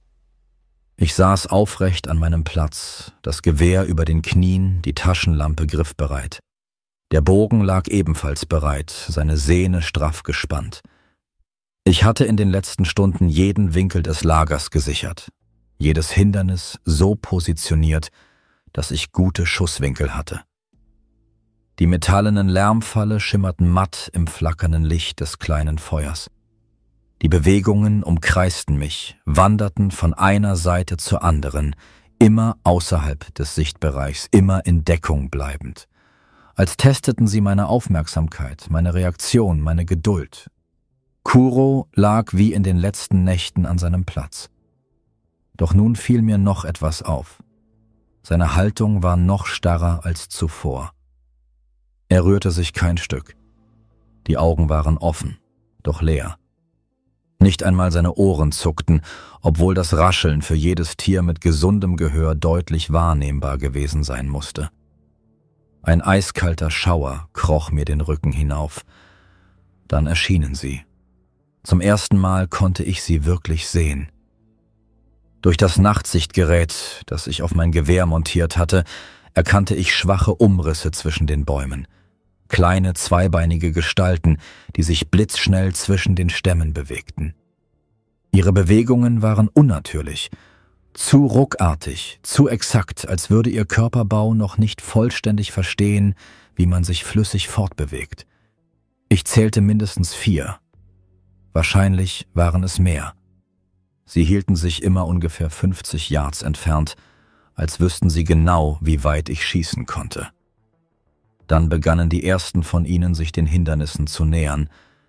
Ich saß aufrecht an meinem Platz, das Gewehr über den Knien, die Taschenlampe griffbereit. Der Bogen lag ebenfalls bereit, seine Sehne straff gespannt. Ich hatte in den letzten Stunden jeden Winkel des Lagers gesichert, jedes Hindernis so positioniert, dass ich gute Schusswinkel hatte. Die metallenen Lärmfalle schimmerten matt im flackernden Licht des kleinen Feuers. Die Bewegungen umkreisten mich, wanderten von einer Seite zur anderen, immer außerhalb des Sichtbereichs, immer in Deckung bleibend. Als testeten sie meine Aufmerksamkeit, meine Reaktion, meine Geduld. Kuro lag wie in den letzten Nächten an seinem Platz. Doch nun fiel mir noch etwas auf. Seine Haltung war noch starrer als zuvor. Er rührte sich kein Stück. Die Augen waren offen, doch leer. Nicht einmal seine Ohren zuckten, obwohl das Rascheln für jedes Tier mit gesundem Gehör deutlich wahrnehmbar gewesen sein musste. Ein eiskalter Schauer kroch mir den Rücken hinauf. Dann erschienen sie. Zum ersten Mal konnte ich sie wirklich sehen. Durch das Nachtsichtgerät, das ich auf mein Gewehr montiert hatte, erkannte ich schwache Umrisse zwischen den Bäumen. Kleine, zweibeinige Gestalten, die sich blitzschnell zwischen den Stämmen bewegten. Ihre Bewegungen waren unnatürlich, zu ruckartig, zu exakt, als würde ihr Körperbau noch nicht vollständig verstehen, wie man sich flüssig fortbewegt. Ich zählte mindestens 4. Wahrscheinlich waren es mehr. Sie hielten sich immer ungefähr 50 Yards entfernt, als wüssten sie genau, wie weit ich schießen konnte. Dann begannen die ersten von ihnen, sich den Hindernissen zu nähern.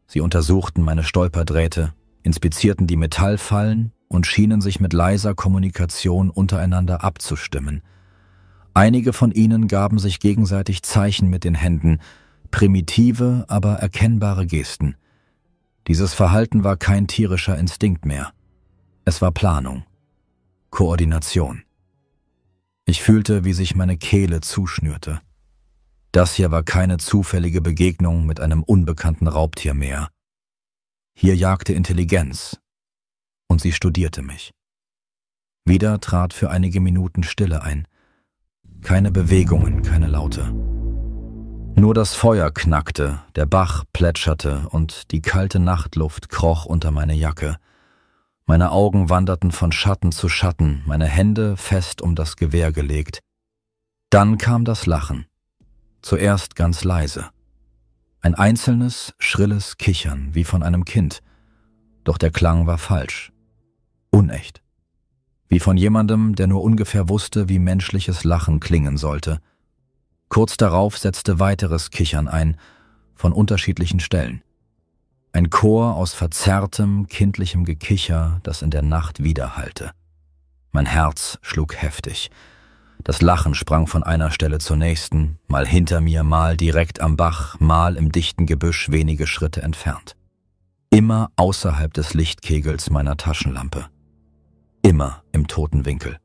Sie untersuchten meine Stolperdrähte, inspizierten die Metallfallen und schienen sich mit leiser Kommunikation untereinander abzustimmen. Einige von ihnen gaben sich gegenseitig Zeichen mit den Händen, primitive, aber erkennbare Gesten. Dieses Verhalten war kein tierischer Instinkt mehr. Es war Planung, Koordination. Ich fühlte, wie sich meine Kehle zuschnürte. Das hier war keine zufällige Begegnung mit einem unbekannten Raubtier mehr. Hier jagte Intelligenz, und sie studierte mich. Wieder trat für einige Minuten Stille ein. Keine Bewegungen, keine Laute. Nur das Feuer knackte, der Bach plätscherte und die kalte Nachtluft kroch unter meine Jacke. Meine Augen wanderten von Schatten zu Schatten, meine Hände fest um das Gewehr gelegt. Dann kam das Lachen. Zuerst ganz leise. Ein einzelnes, schrilles Kichern, wie von einem Kind. Doch der Klang war falsch. Unecht. Wie von jemandem, der nur ungefähr wusste, wie menschliches Lachen klingen sollte. Kurz darauf setzte weiteres Kichern ein, von unterschiedlichen Stellen. Ein Chor aus verzerrtem, kindlichem Gekicher, das in der Nacht widerhallte. Mein Herz schlug heftig. Das Lachen sprang von einer Stelle zur nächsten, mal hinter mir, mal direkt am Bach, mal im dichten Gebüsch wenige Schritte entfernt. Immer außerhalb des Lichtkegels meiner Taschenlampe. Immer im toten Winkel.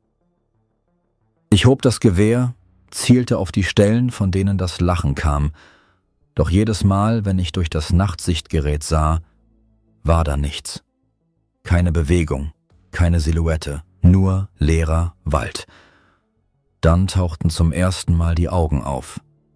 Ich hob das Gewehr, zielte auf die Stellen, von denen das Lachen kam, doch jedes Mal, wenn ich durch das Nachtsichtgerät sah, war da nichts. Keine Bewegung, keine Silhouette, nur leerer Wald. Dann tauchten zum ersten Mal die Augen auf.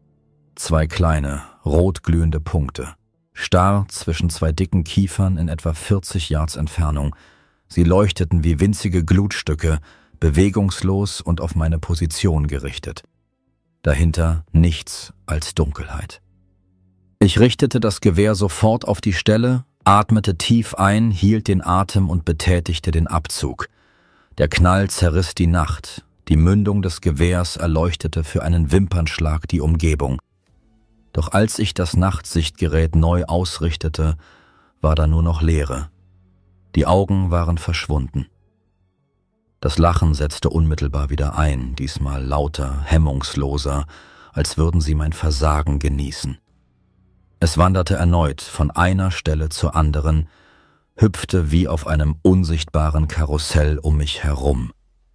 2 kleine, rotglühende Punkte, starr zwischen 2 dicken Kiefern in etwa 40 Yards Entfernung. Sie leuchteten wie winzige Glutstücke, bewegungslos und auf meine Position gerichtet. Dahinter nichts als Dunkelheit. Ich richtete das Gewehr sofort auf die Stelle, atmete tief ein, hielt den Atem und betätigte den Abzug. Der Knall zerriss die Nacht, die Mündung des Gewehrs erleuchtete für einen Wimpernschlag die Umgebung. Doch als ich das Nachtsichtgerät neu ausrichtete, war da nur noch Leere. Die Augen waren verschwunden. Das Lachen setzte unmittelbar wieder ein, diesmal lauter, hemmungsloser, als würden sie mein Versagen genießen. Es wanderte erneut von einer Stelle zur anderen, hüpfte wie auf einem unsichtbaren Karussell um mich herum.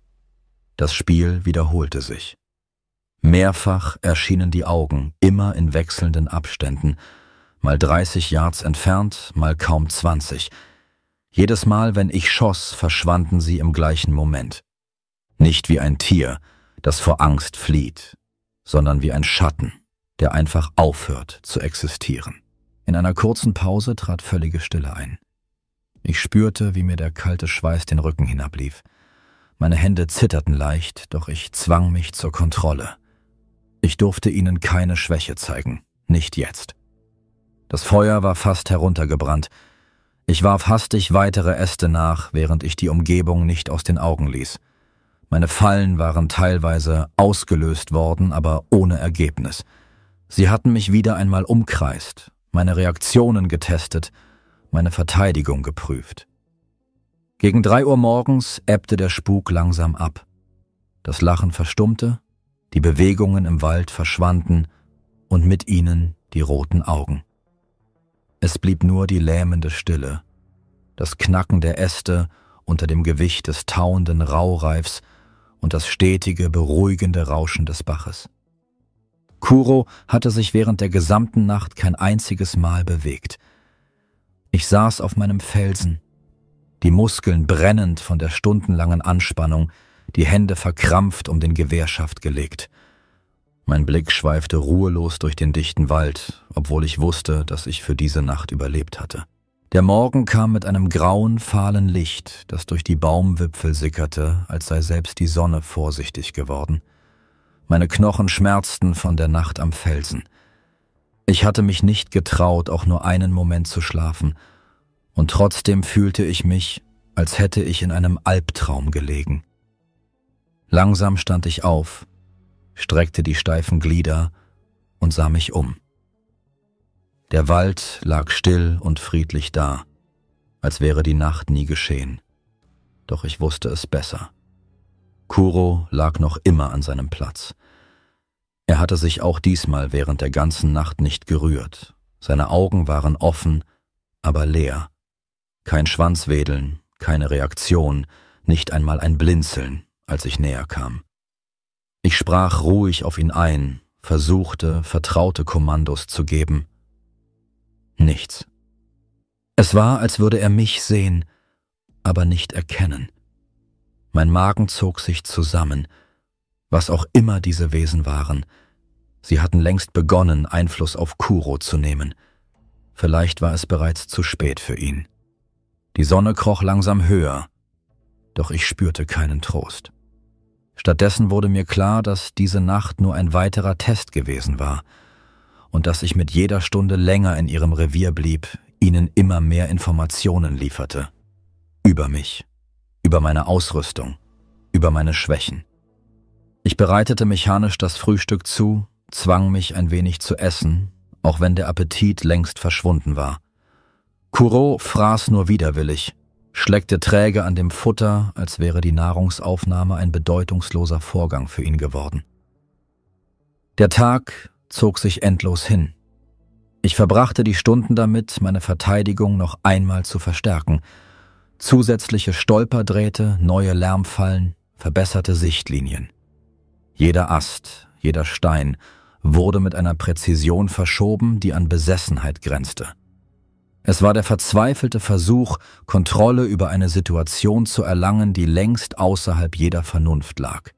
Das Spiel wiederholte sich. Mehrfach erschienen die Augen, immer in wechselnden Abständen, mal 30 Yards entfernt, mal kaum 20. Jedes Mal, wenn ich schoss, verschwanden sie im gleichen Moment. Nicht wie ein Tier, das vor Angst flieht, sondern wie ein Schatten, der einfach aufhört zu existieren. In einer kurzen Pause trat völlige Stille ein. Ich spürte, wie mir der kalte Schweiß den Rücken hinablief. Meine Hände zitterten leicht, doch ich zwang mich zur Kontrolle. Ich durfte ihnen keine Schwäche zeigen, nicht jetzt. Das Feuer war fast heruntergebrannt. Ich warf hastig weitere Äste nach, während ich die Umgebung nicht aus den Augen ließ. Meine Fallen waren teilweise ausgelöst worden, aber ohne Ergebnis. Sie hatten mich wieder einmal umkreist, meine Reaktionen getestet, meine Verteidigung geprüft. Gegen 3 Uhr morgens ebbte der Spuk langsam ab. Das Lachen verstummte, die Bewegungen im Wald verschwanden und mit ihnen die roten Augen. Es blieb nur die lähmende Stille, das Knacken der Äste unter dem Gewicht des tauenden Raureifs und das stetige, beruhigende Rauschen des Baches. Kuro hatte sich während der gesamten Nacht kein einziges Mal bewegt. Ich saß auf meinem Felsen, die Muskeln brennend von der stundenlangen Anspannung, die Hände verkrampft um den Gewehrschaft gelegt. Mein Blick schweifte ruhelos durch den dichten Wald, obwohl ich wusste, dass ich für diese Nacht überlebt hatte. Der Morgen kam mit einem grauen, fahlen Licht, das durch die Baumwipfel sickerte, als sei selbst die Sonne vorsichtig geworden. Meine Knochen schmerzten von der Nacht am Felsen. Ich hatte mich nicht getraut, auch nur einen Moment zu schlafen, und trotzdem fühlte ich mich, als hätte ich in einem Albtraum gelegen. Langsam stand ich auf, streckte die steifen Glieder und sah mich um. Der Wald lag still und friedlich da, als wäre die Nacht nie geschehen. Doch ich wusste es besser. Kuro lag noch immer an seinem Platz. Er hatte sich auch diesmal während der ganzen Nacht nicht gerührt. Seine Augen waren offen, aber leer. Kein Schwanzwedeln, keine Reaktion, nicht einmal ein Blinzeln, als ich näher kam. Ich sprach ruhig auf ihn ein, versuchte, vertraute Kommandos zu geben. Nichts. Es war, als würde er mich sehen, aber nicht erkennen. Mein Magen zog sich zusammen. Was auch immer diese Wesen waren, sie hatten längst begonnen, Einfluss auf Kuro zu nehmen. Vielleicht war es bereits zu spät für ihn. Die Sonne kroch langsam höher, doch ich spürte keinen Trost. Stattdessen wurde mir klar, dass diese Nacht nur ein weiterer Test gewesen war und dass ich mit jeder Stunde länger in ihrem Revier blieb, ihnen immer mehr Informationen lieferte. Über mich, über meine Ausrüstung, über meine Schwächen. Ich bereitete mechanisch das Frühstück zu, zwang mich ein wenig zu essen, auch wenn der Appetit längst verschwunden war. Kuro fraß nur widerwillig, schleckte träge an dem Futter, als wäre die Nahrungsaufnahme ein bedeutungsloser Vorgang für ihn geworden. Der Tag zog sich endlos hin. Ich verbrachte die Stunden damit, meine Verteidigung noch einmal zu verstärken. Zusätzliche Stolperdrähte, neue Lärmfallen, verbesserte Sichtlinien. Jeder Ast, jeder Stein wurde mit einer Präzision verschoben, die an Besessenheit grenzte. Es war der verzweifelte Versuch, Kontrolle über eine Situation zu erlangen, die längst außerhalb jeder Vernunft lag.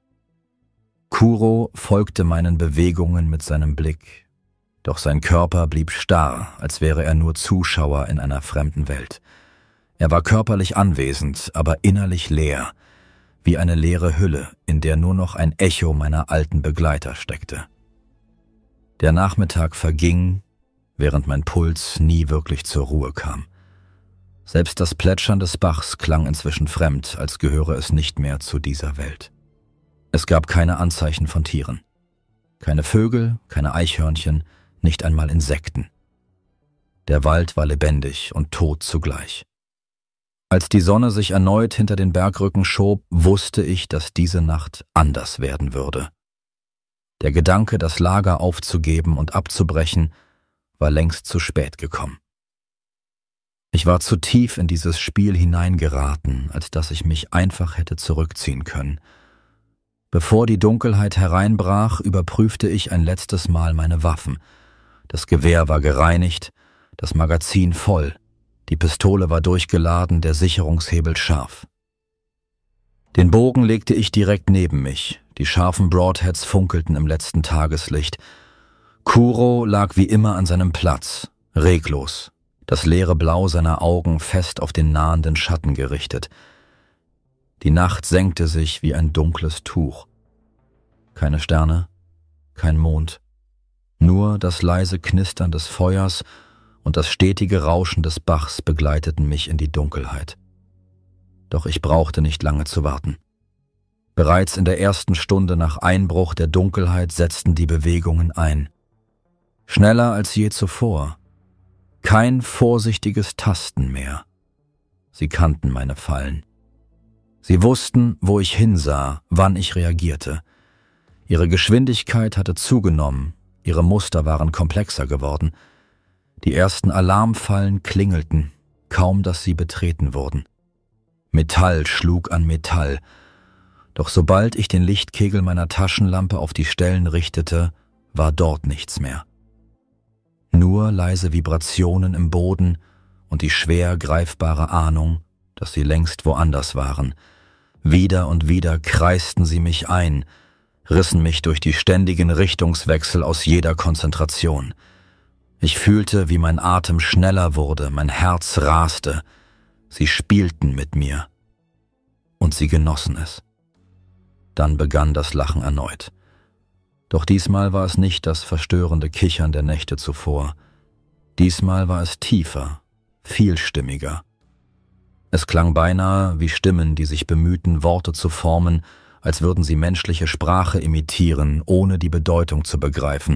Kuro folgte meinen Bewegungen mit seinem Blick, doch sein Körper blieb starr, als wäre er nur Zuschauer in einer fremden Welt. Er war körperlich anwesend, aber innerlich leer, wie eine leere Hülle, in der nur noch ein Echo meiner alten Begleiter steckte. Der Nachmittag verging, während mein Puls nie wirklich zur Ruhe kam. Selbst das Plätschern des Bachs klang inzwischen fremd, als gehöre es nicht mehr zu dieser Welt. Es gab keine Anzeichen von Tieren. Keine Vögel, keine Eichhörnchen, nicht einmal Insekten. Der Wald war lebendig und tot zugleich. Als die Sonne sich erneut hinter den Bergrücken schob, wusste ich, dass diese Nacht anders werden würde. Der Gedanke, das Lager aufzugeben und abzubrechen, war längst zu spät gekommen. Ich war zu tief in dieses Spiel hineingeraten, als dass ich mich einfach hätte zurückziehen können. Bevor die Dunkelheit hereinbrach, überprüfte ich ein letztes Mal meine Waffen. Das Gewehr war gereinigt, das Magazin voll, die Pistole war durchgeladen, der Sicherungshebel scharf. Den Bogen legte ich direkt neben mich, die scharfen Broadheads funkelten im letzten Tageslicht. Kuro lag wie immer an seinem Platz, reglos, das leere Blau seiner Augen fest auf den nahenden Schatten gerichtet. Die Nacht senkte sich wie ein dunkles Tuch. Keine Sterne, kein Mond, nur das leise Knistern des Feuers und das stetige Rauschen des Bachs begleiteten mich in die Dunkelheit. Doch ich brauchte nicht lange zu warten. Bereits in der ersten Stunde nach Einbruch der Dunkelheit setzten die Bewegungen ein. Schneller als je zuvor. Kein vorsichtiges Tasten mehr. Sie kannten meine Fallen. Sie wussten, wo ich hinsah, wann ich reagierte. Ihre Geschwindigkeit hatte zugenommen, ihre Muster waren komplexer geworden. Die ersten Alarmfallen klingelten, kaum dass sie betreten wurden. Metall schlug an Metall, doch sobald ich den Lichtkegel meiner Taschenlampe auf die Stellen richtete, war dort nichts mehr. Nur leise Vibrationen im Boden und die schwer greifbare Ahnung, dass sie längst woanders waren. Wieder und wieder kreisten sie mich ein, rissen mich durch die ständigen Richtungswechsel aus jeder Konzentration. Ich fühlte, wie mein Atem schneller wurde, mein Herz raste. Sie spielten mit mir. Und sie genossen es. Dann begann das Lachen erneut. Doch diesmal war es nicht das verstörende Kichern der Nächte zuvor. Diesmal war es tiefer, vielstimmiger. Es klang beinahe wie Stimmen, die sich bemühten, Worte zu formen, als würden sie menschliche Sprache imitieren, ohne die Bedeutung zu begreifen.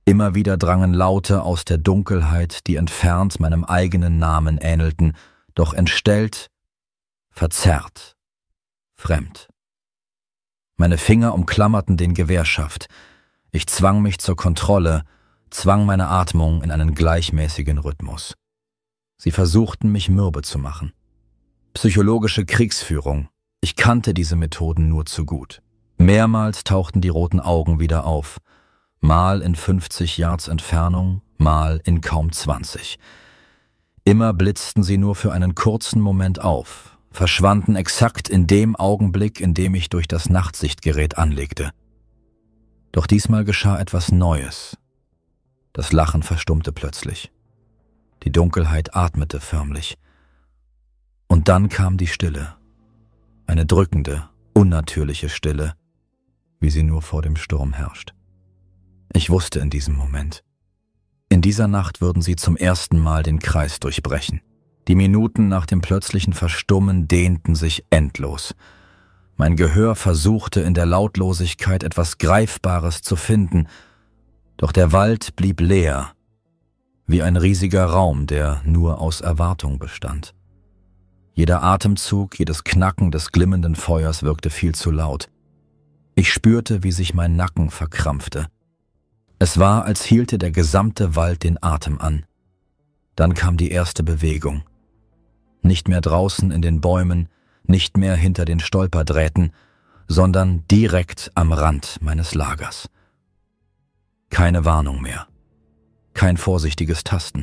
Immer wieder drangen Laute aus der Dunkelheit, die entfernt meinem eigenen Namen ähnelten, doch entstellt, verzerrt, fremd. Meine Finger umklammerten den Gewehrschaft. Ich zwang mich zur Kontrolle, zwang meine Atmung in einen gleichmäßigen Rhythmus. Sie versuchten, mich mürbe zu machen. Psychologische Kriegsführung. Ich kannte diese Methoden nur zu gut. Mehrmals tauchten die roten Augen wieder auf. Mal in 50 Yards Entfernung, mal in kaum 20. Immer blitzten sie nur für einen kurzen Moment auf, verschwanden exakt in dem Augenblick, in dem ich durch das Nachtsichtgerät anlegte. Doch diesmal geschah etwas Neues. Das Lachen verstummte plötzlich. Die Dunkelheit atmete förmlich. Und dann kam die Stille. Eine drückende, unnatürliche Stille, wie sie nur vor dem Sturm herrscht. Ich wusste in diesem Moment, in dieser Nacht würden sie zum ersten Mal den Kreis durchbrechen. Die Minuten nach dem plötzlichen Verstummen dehnten sich endlos. Mein Gehör versuchte in der Lautlosigkeit etwas Greifbares zu finden, doch der Wald blieb leer, wie ein riesiger Raum, der nur aus Erwartung bestand. Jeder Atemzug, jedes Knacken des glimmenden Feuers wirkte viel zu laut. Ich spürte, wie sich mein Nacken verkrampfte. Es war, als hielte der gesamte Wald den Atem an. Dann kam die erste Bewegung. Nicht mehr draußen in den Bäumen, nicht mehr hinter den Stolperdrähten, sondern direkt am Rand meines Lagers. Keine Warnung mehr. Kein vorsichtiges Tasten.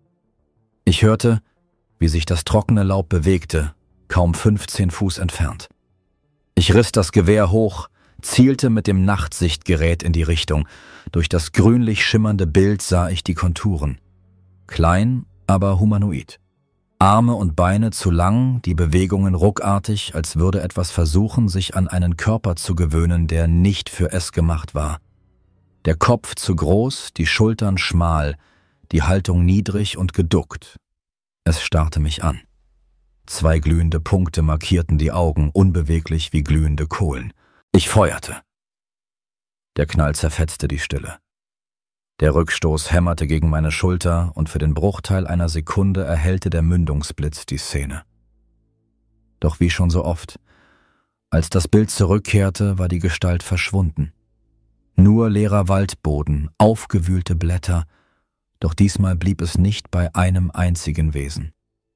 Ich hörte, wie sich das trockene Laub bewegte, kaum 15 Fuß entfernt. Ich riss das Gewehr hoch, zielte mit dem Nachtsichtgerät in die Richtung. Durch das grünlich schimmernde Bild sah ich die Konturen. Klein, aber humanoid. Arme und Beine zu lang, die Bewegungen ruckartig, als würde etwas versuchen, sich an einen Körper zu gewöhnen, der nicht für es gemacht war. Der Kopf zu groß, die Schultern schmal, die Haltung niedrig und geduckt. Es starrte mich an. 2 glühende Punkte markierten die Augen, unbeweglich wie glühende Kohlen. Ich feuerte. Der Knall zerfetzte die Stille. Der Rückstoß hämmerte gegen meine Schulter und für den Bruchteil einer Sekunde erhellte der Mündungsblitz die Szene. Doch wie schon so oft, als das Bild zurückkehrte, war die Gestalt verschwunden. Nur leerer Waldboden, aufgewühlte Blätter, doch diesmal blieb es nicht bei einem einzigen Wesen.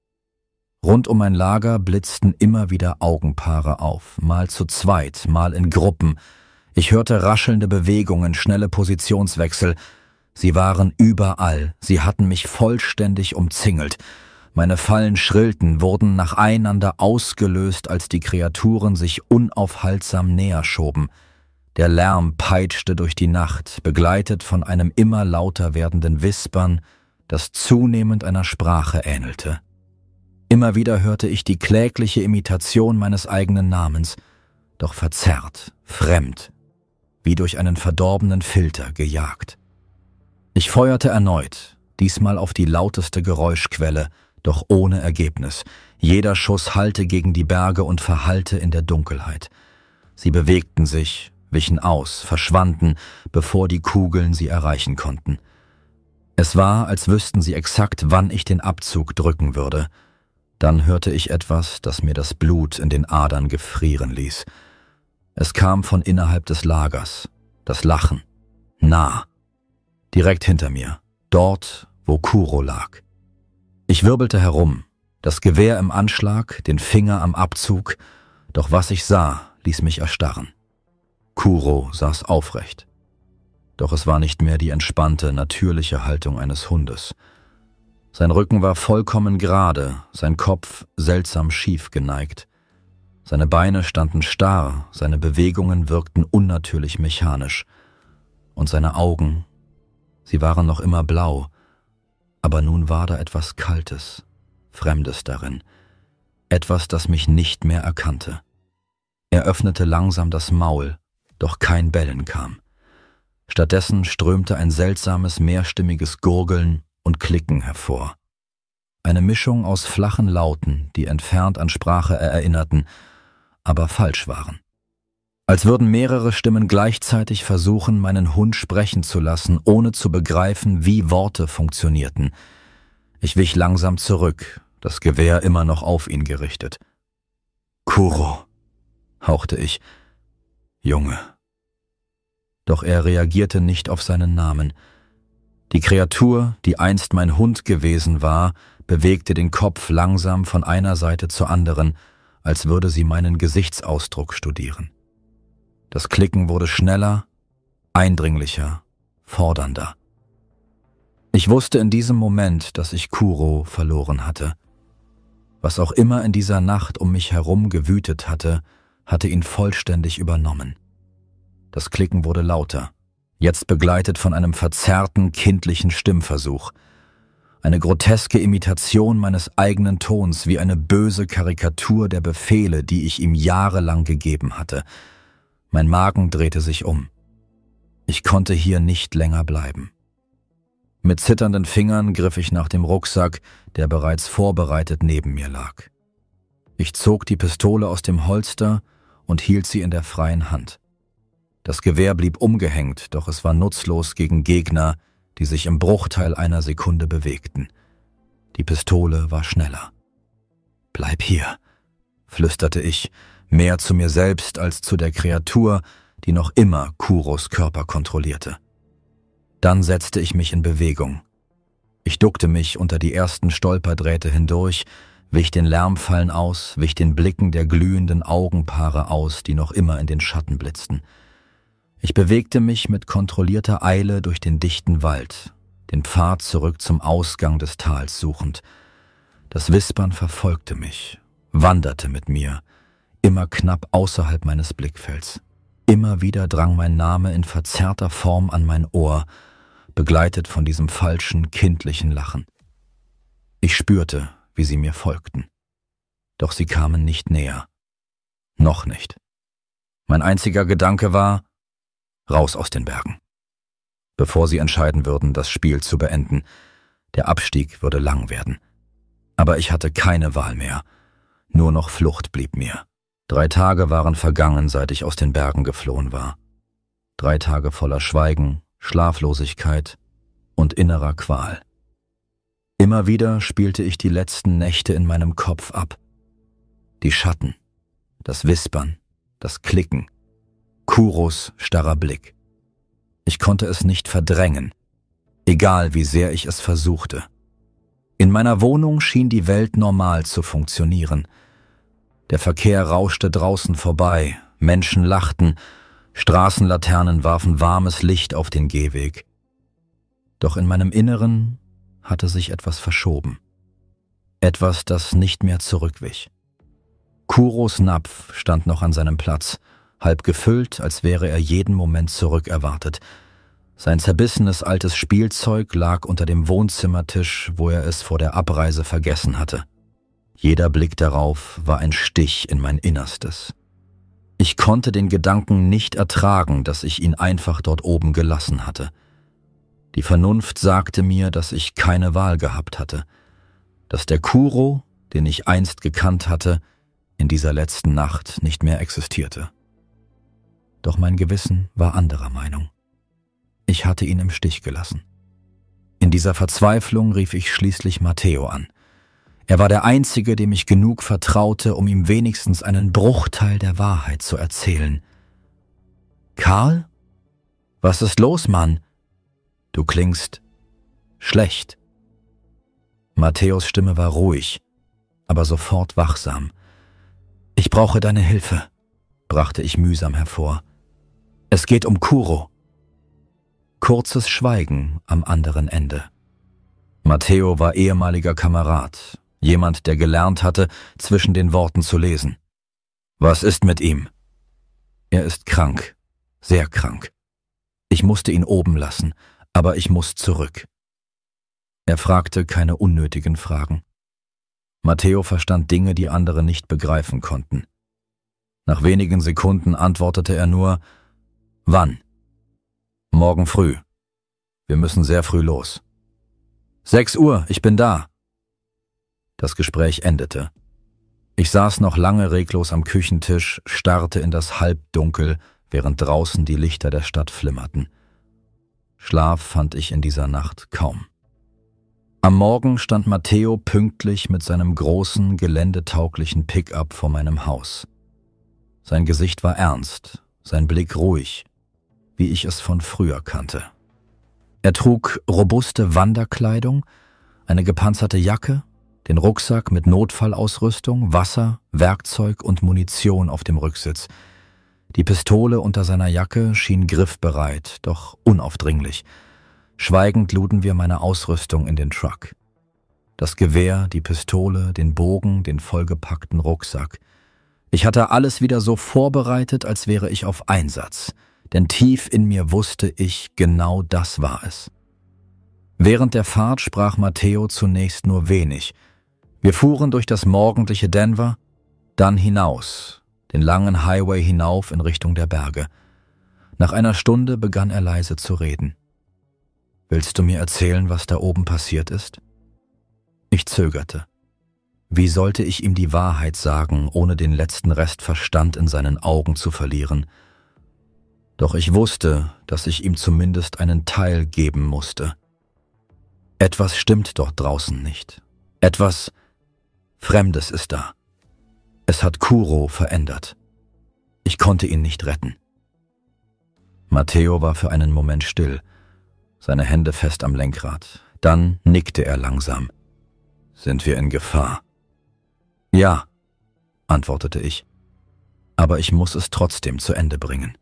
Rund um mein Lager blitzten immer wieder Augenpaare auf, mal zu zweit, mal in Gruppen. Ich hörte raschelnde Bewegungen, schnelle Positionswechsel. Sie waren überall, sie hatten mich vollständig umzingelt. Meine Fallen schrillten, wurden nacheinander ausgelöst, als die Kreaturen sich unaufhaltsam näher schoben. Der Lärm peitschte durch die Nacht, begleitet von einem immer lauter werdenden Wispern, das zunehmend einer Sprache ähnelte. Immer wieder hörte ich die klägliche Imitation meines eigenen Namens, doch verzerrt, fremd, wie durch einen verdorbenen Filter gejagt. Ich feuerte erneut, diesmal auf die lauteste Geräuschquelle, doch ohne Ergebnis. Jeder Schuss hallte gegen die Berge und verhallte in der Dunkelheit. Sie bewegten sich, wichen aus, verschwanden, bevor die Kugeln sie erreichen konnten. Es war, als wüssten sie exakt, wann ich den Abzug drücken würde. Dann hörte ich etwas, das mir das Blut in den Adern gefrieren ließ. Es kam von innerhalb des Lagers, das Lachen, nah, direkt hinter mir, dort, wo Kuro lag. Ich wirbelte herum, das Gewehr im Anschlag, den Finger am Abzug, doch was ich sah, ließ mich erstarren. Kuro saß aufrecht. Doch es war nicht mehr die entspannte, natürliche Haltung eines Hundes. Sein Rücken war vollkommen gerade, sein Kopf seltsam schief geneigt. Seine Beine standen starr, seine Bewegungen wirkten unnatürlich mechanisch. Und seine Augen, sie waren noch immer blau, aber nun war da etwas Kaltes, Fremdes darin, etwas, das mich nicht mehr erkannte. Er öffnete langsam das Maul, doch kein Bellen kam. Stattdessen strömte ein seltsames, mehrstimmiges Gurgeln und Klicken hervor. Eine Mischung aus flachen Lauten, die entfernt an Sprache erinnerten, aber falsch waren. Als würden mehrere Stimmen gleichzeitig versuchen, meinen Hund sprechen zu lassen, ohne zu begreifen, wie Worte funktionierten. Ich wich langsam zurück, das Gewehr immer noch auf ihn gerichtet. »Kuro«, hauchte ich. »Junge.« Doch er reagierte nicht auf seinen Namen. Die Kreatur, die einst mein Hund gewesen war, bewegte den Kopf langsam von einer Seite zur anderen, als würde sie meinen Gesichtsausdruck studieren. Das Klicken wurde schneller, eindringlicher, fordernder. Ich wusste in diesem Moment, dass ich Kuro verloren hatte. Was auch immer in dieser Nacht um mich herum gewütet hatte, hatte ihn vollständig übernommen. Das Klicken wurde lauter, jetzt begleitet von einem verzerrten, kindlichen Stimmversuch. Eine groteske Imitation meines eigenen Tons, wie eine böse Karikatur der Befehle, die ich ihm jahrelang gegeben hatte. Mein Magen drehte sich um. Ich konnte hier nicht länger bleiben. Mit zitternden Fingern griff ich nach dem Rucksack, der bereits vorbereitet neben mir lag. Ich zog die Pistole aus dem Holster und hielt sie in der freien Hand. Das Gewehr blieb umgehängt, doch es war nutzlos gegen Gegner, die sich im Bruchteil einer Sekunde bewegten. Die Pistole war schneller. »Bleib hier«, flüsterte ich, mehr zu mir selbst als zu der Kreatur, die noch immer Kuros Körper kontrollierte. Dann setzte ich mich in Bewegung. Ich duckte mich unter die ersten Stolperdrähte hindurch, wich den Lärmfallen aus, wich den Blicken der glühenden Augenpaare aus, die noch immer in den Schatten blitzten. Ich bewegte mich mit kontrollierter Eile durch den dichten Wald, den Pfad zurück zum Ausgang des Tals suchend. Das Wispern verfolgte mich, wanderte mit mir, immer knapp außerhalb meines Blickfelds. Immer wieder drang mein Name in verzerrter Form an mein Ohr, begleitet von diesem falschen, kindlichen Lachen. Ich spürte, wie sie mir folgten. Doch sie kamen nicht näher. Noch nicht. Mein einziger Gedanke war, raus aus den Bergen. Bevor sie entscheiden würden, das Spiel zu beenden. Der Abstieg würde lang werden. Aber ich hatte keine Wahl mehr. Nur noch Flucht blieb mir. 3 Tage waren vergangen, seit ich aus den Bergen geflohen war. 3 Tage voller Schweigen, Schlaflosigkeit und innerer Qual. Immer wieder spielte ich die letzten Nächte in meinem Kopf ab. Die Schatten, das Wispern, das Klicken, Kuros starrer Blick. Ich konnte es nicht verdrängen, egal wie sehr ich es versuchte. In meiner Wohnung schien die Welt normal zu funktionieren. Der Verkehr rauschte draußen vorbei, Menschen lachten, Straßenlaternen warfen warmes Licht auf den Gehweg. Doch in meinem Inneren hatte sich etwas verschoben. Etwas, das nicht mehr zurückwich. Kuros Napf stand noch an seinem Platz, halb gefüllt, als wäre er jeden Moment zurückerwartet. Sein zerbissenes altes Spielzeug lag unter dem Wohnzimmertisch, wo er es vor der Abreise vergessen hatte. Jeder Blick darauf war ein Stich in mein Innerstes. Ich konnte den Gedanken nicht ertragen, dass ich ihn einfach dort oben gelassen hatte. Die Vernunft sagte mir, dass ich keine Wahl gehabt hatte, dass der Kuro, den ich einst gekannt hatte, in dieser letzten Nacht nicht mehr existierte. Doch mein Gewissen war anderer Meinung. Ich hatte ihn im Stich gelassen. In dieser Verzweiflung rief ich schließlich Matteo an. Er war der Einzige, dem ich genug vertraute, um ihm wenigstens einen Bruchteil der Wahrheit zu erzählen. »Karl? Was ist los, Mann? Du klingst schlecht.« Matteos Stimme war ruhig, aber sofort wachsam. »Ich brauche deine Hilfe«, brachte ich mühsam hervor. »Es geht um Kuro.« Kurzes Schweigen am anderen Ende. Matteo war ehemaliger Kamerad, jemand, der gelernt hatte, zwischen den Worten zu lesen. »Was ist mit ihm?« »Er ist krank, sehr krank. Ich musste ihn oben lassen, aber ich muss zurück.« Er fragte keine unnötigen Fragen. Matteo verstand Dinge, die andere nicht begreifen konnten. Nach wenigen Sekunden antwortete er nur, »Wann?« »Morgen früh. Wir müssen sehr früh los.« 6 Uhr, ich bin da.« Das Gespräch endete. Ich saß noch lange reglos am Küchentisch, starrte in das Halbdunkel, während draußen die Lichter der Stadt flimmerten. Schlaf fand ich in dieser Nacht kaum. Am Morgen stand Matteo pünktlich mit seinem großen, geländetauglichen Pickup vor meinem Haus. Sein Gesicht war ernst, sein Blick ruhig, wie ich es von früher kannte. Er trug robuste Wanderkleidung, eine gepanzerte Jacke, den Rucksack mit Notfallausrüstung, Wasser, Werkzeug und Munition auf dem Rücksitz. Die Pistole unter seiner Jacke schien griffbereit, doch unaufdringlich. Schweigend luden wir meine Ausrüstung in den Truck. Das Gewehr, die Pistole, den Bogen, den vollgepackten Rucksack. Ich hatte alles wieder so vorbereitet, als wäre ich auf Einsatz, denn tief in mir wusste ich, genau das war es. Während der Fahrt sprach Matteo zunächst nur wenig. Wir fuhren durch das morgendliche Denver, dann hinaus, den langen Highway hinauf in Richtung der Berge. Nach einer Stunde begann er leise zu reden. »Willst du mir erzählen, was da oben passiert ist?« Ich zögerte. Wie sollte ich ihm die Wahrheit sagen, ohne den letzten Rest Verstand in seinen Augen zu verlieren? Doch ich wusste, dass ich ihm zumindest einen Teil geben musste. Etwas stimmt dort draußen nicht. Etwas Fremdes ist da. Es hat Kuro verändert. Ich konnte ihn nicht retten. Matteo war für einen Moment still, seine Hände fest am Lenkrad. Dann nickte er langsam. »Sind wir in Gefahr?« »Ja«, antwortete ich, »aber ich muss es trotzdem zu Ende bringen.«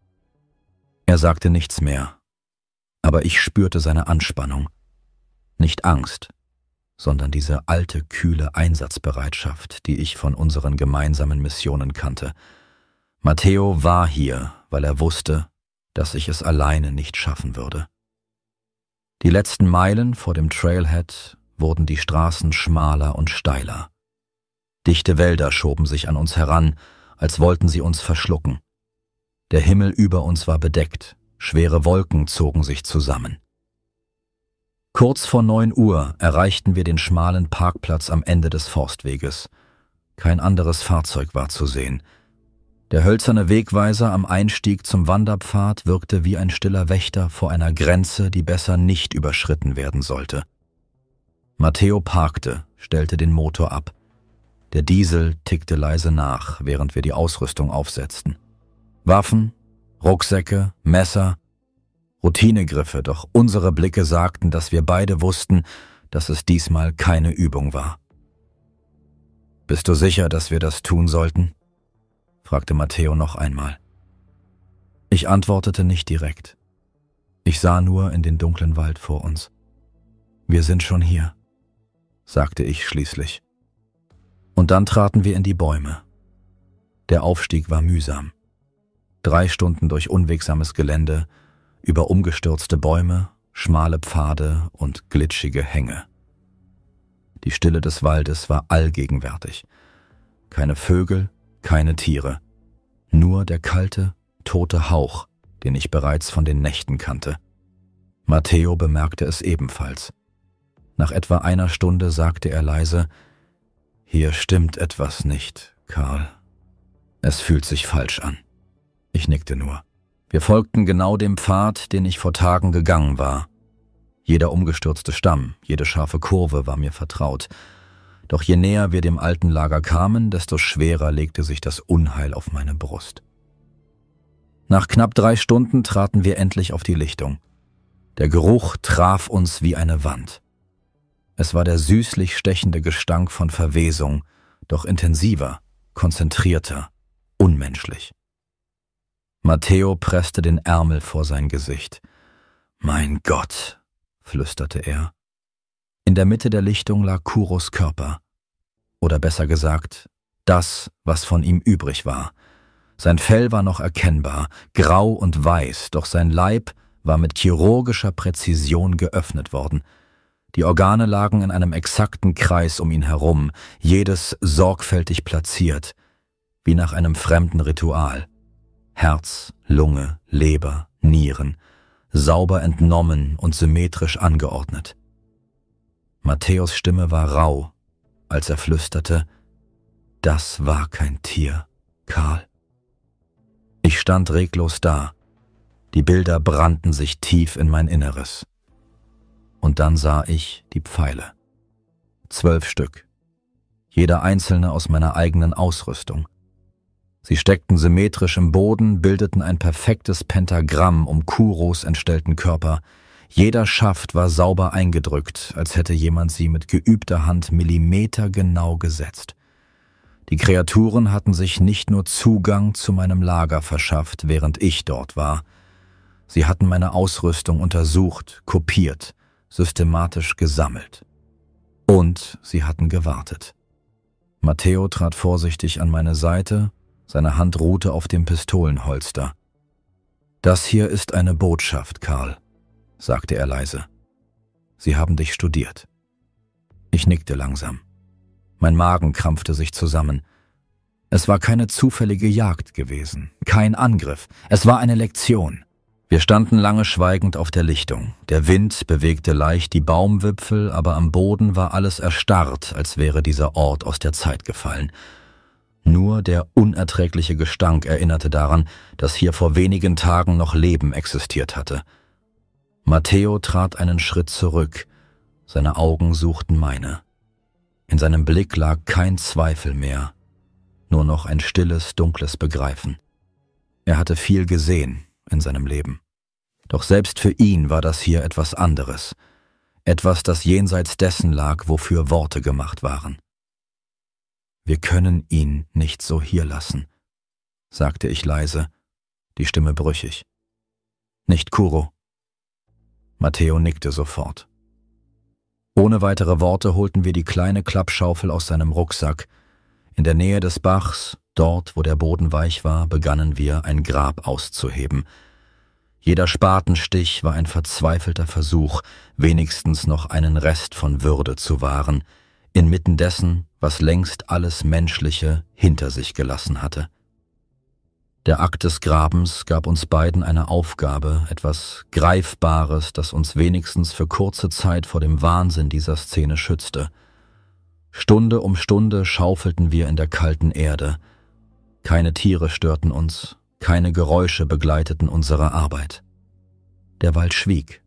Er sagte nichts mehr, aber ich spürte seine Anspannung. Nicht Angst, sondern diese alte, kühle Einsatzbereitschaft, die ich von unseren gemeinsamen Missionen kannte. Matteo war hier, weil er wusste, dass ich es alleine nicht schaffen würde. Die letzten Meilen vor dem Trailhead wurden die Straßen schmaler und steiler. Dichte Wälder schoben sich an uns heran, als wollten sie uns verschlucken. Der Himmel über uns war bedeckt, schwere Wolken zogen sich zusammen. Kurz vor 9 Uhr erreichten wir den schmalen Parkplatz am Ende des Forstweges. Kein anderes Fahrzeug war zu sehen. Der hölzerne Wegweiser am Einstieg zum Wanderpfad wirkte wie ein stiller Wächter vor einer Grenze, die besser nicht überschritten werden sollte. Matteo parkte, stellte den Motor ab. Der Diesel tickte leise nach, während wir die Ausrüstung aufsetzten. Waffen, Rucksäcke, Messer, Routinegriffe, doch unsere Blicke sagten, dass wir beide wussten, dass es diesmal keine Übung war. »Bist du sicher, dass wir das tun sollten?« fragte Matteo noch einmal. Ich antwortete nicht direkt. Ich sah nur in den dunklen Wald vor uns. »Wir sind schon hier«, sagte ich schließlich. Und dann traten wir in die Bäume. Der Aufstieg war mühsam. 3 Stunden durch unwegsames Gelände, über umgestürzte Bäume, schmale Pfade und glitschige Hänge. Die Stille des Waldes war allgegenwärtig. Keine Vögel, keine Tiere. Nur der kalte, tote Hauch, den ich bereits von den Nächten kannte. Matteo bemerkte es ebenfalls. Nach etwa einer Stunde sagte er leise: »Hier stimmt etwas nicht, Karl. Es fühlt sich falsch an.« Ich nickte nur. Wir folgten genau dem Pfad, den ich vor Tagen gegangen war. Jeder umgestürzte Stamm, jede scharfe Kurve war mir vertraut. Doch je näher wir dem alten Lager kamen, desto schwerer legte sich das Unheil auf meine Brust. Nach knapp 3 Stunden traten wir endlich auf die Lichtung. Der Geruch traf uns wie eine Wand. Es war der süßlich stechende Gestank von Verwesung, doch intensiver, konzentrierter, unmenschlich. Matteo presste den Ärmel vor sein Gesicht. »Mein Gott«, flüsterte er. In der Mitte der Lichtung lag Kuros Körper. Oder besser gesagt, das, was von ihm übrig war. Sein Fell war noch erkennbar, grau und weiß, doch sein Leib war mit chirurgischer Präzision geöffnet worden. Die Organe lagen in einem exakten Kreis um ihn herum, jedes sorgfältig platziert, wie nach einem fremden Ritual. Herz, Lunge, Leber, Nieren, sauber entnommen und symmetrisch angeordnet. Matthäus Stimme war rau, als er flüsterte: Das war kein Tier, Karl. Ich stand reglos da. Die Bilder brannten sich tief in mein Inneres. Und dann sah ich die Pfeile. 12 Stück. Jeder einzelne aus meiner eigenen Ausrüstung. Sie steckten symmetrisch im Boden, bildeten ein perfektes Pentagramm um Kuros entstellten Körper. Jeder Schaft war sauber eingedrückt, als hätte jemand sie mit geübter Hand millimetergenau gesetzt. Die Kreaturen hatten sich nicht nur Zugang zu meinem Lager verschafft, während ich dort war. Sie hatten meine Ausrüstung untersucht, kopiert, systematisch gesammelt. Und sie hatten gewartet. Matteo trat vorsichtig an meine Seite, seine Hand ruhte auf dem Pistolenholster. »Das hier ist eine Botschaft, Karl«, sagte er leise. »Sie haben dich studiert.« Ich nickte langsam. Mein Magen krampfte sich zusammen. Es war keine zufällige Jagd gewesen, kein Angriff, es war eine Lektion. Wir standen lange schweigend auf der Lichtung. Der Wind bewegte leicht die Baumwipfel, aber am Boden war alles erstarrt, als wäre dieser Ort aus der Zeit gefallen. Nur der unerträgliche Gestank erinnerte daran, dass hier vor wenigen Tagen noch Leben existiert hatte. Matteo trat einen Schritt zurück, seine Augen suchten meine. In seinem Blick lag kein Zweifel mehr, nur noch ein stilles, dunkles Begreifen. Er hatte viel gesehen in seinem Leben. Doch selbst für ihn war das hier etwas anderes, etwas, das jenseits dessen lag, wofür Worte gemacht waren. »Wir können ihn nicht so hier lassen«, sagte ich leise, die Stimme brüchig. »Nicht Kuro.« Matteo nickte sofort. Ohne weitere Worte holten wir die kleine Klappschaufel aus seinem Rucksack. In der Nähe des Bachs, dort, wo der Boden weich war, begannen wir, ein Grab auszuheben. Jeder Spatenstich war ein verzweifelter Versuch, wenigstens noch einen Rest von Würde zu wahren, inmitten dessen, was längst alles Menschliche hinter sich gelassen hatte. Der Akt des Grabens gab uns beiden eine Aufgabe, etwas Greifbares, das uns wenigstens für kurze Zeit vor dem Wahnsinn dieser Szene schützte. Stunde um Stunde schaufelten wir in der kalten Erde. Keine Tiere störten uns, keine Geräusche begleiteten unsere Arbeit. Der Wald schwieg.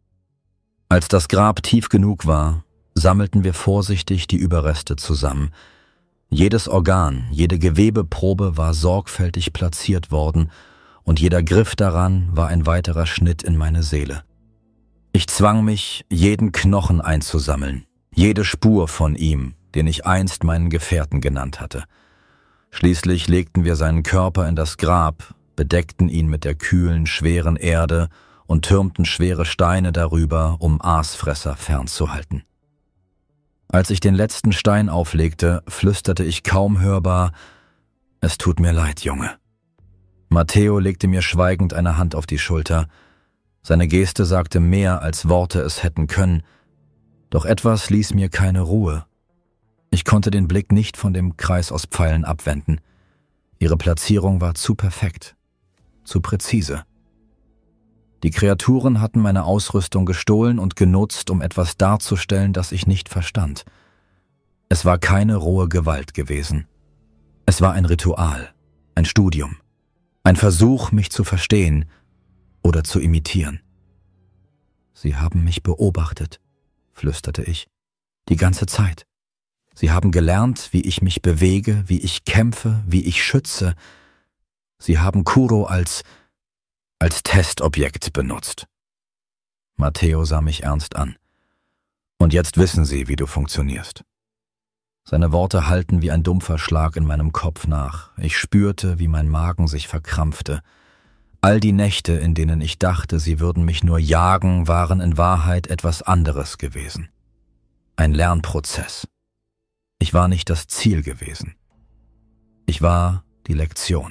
Als das Grab tief genug war, sammelten wir vorsichtig die Überreste zusammen. Jedes Organ, jede Gewebeprobe war sorgfältig platziert worden und jeder Griff daran war ein weiterer Schnitt in meine Seele. Ich zwang mich, jeden Knochen einzusammeln, jede Spur von ihm, den ich einst meinen Gefährten genannt hatte. Schließlich legten wir seinen Körper in das Grab, bedeckten ihn mit der kühlen, schweren Erde und türmten schwere Steine darüber, um Aasfresser fernzuhalten. Als ich den letzten Stein auflegte, flüsterte ich kaum hörbar: »Es tut mir leid, Junge.« Matteo legte mir schweigend eine Hand auf die Schulter. Seine Geste sagte mehr, als Worte es hätten können, doch etwas ließ mir keine Ruhe. Ich konnte den Blick nicht von dem Kreis aus Pfeilen abwenden. Ihre Platzierung war zu perfekt, zu präzise. Die Kreaturen hatten meine Ausrüstung gestohlen und genutzt, um etwas darzustellen, das ich nicht verstand. Es war keine rohe Gewalt gewesen. Es war ein Ritual, ein Studium, ein Versuch, mich zu verstehen oder zu imitieren. »Sie haben mich beobachtet«, flüsterte ich, »die ganze Zeit. Sie haben gelernt, wie ich mich bewege, wie ich kämpfe, wie ich schütze. Sie haben Kuro als Testobjekt benutzt.« Matteo sah mich ernst an. »Und jetzt wissen Sie, wie du funktionierst.« Seine Worte hallten wie ein dumpfer Schlag in meinem Kopf nach. Ich spürte, wie mein Magen sich verkrampfte. All die Nächte, in denen ich dachte, sie würden mich nur jagen, waren in Wahrheit etwas anderes gewesen. Ein Lernprozess. Ich war nicht das Ziel gewesen. Ich war die Lektion.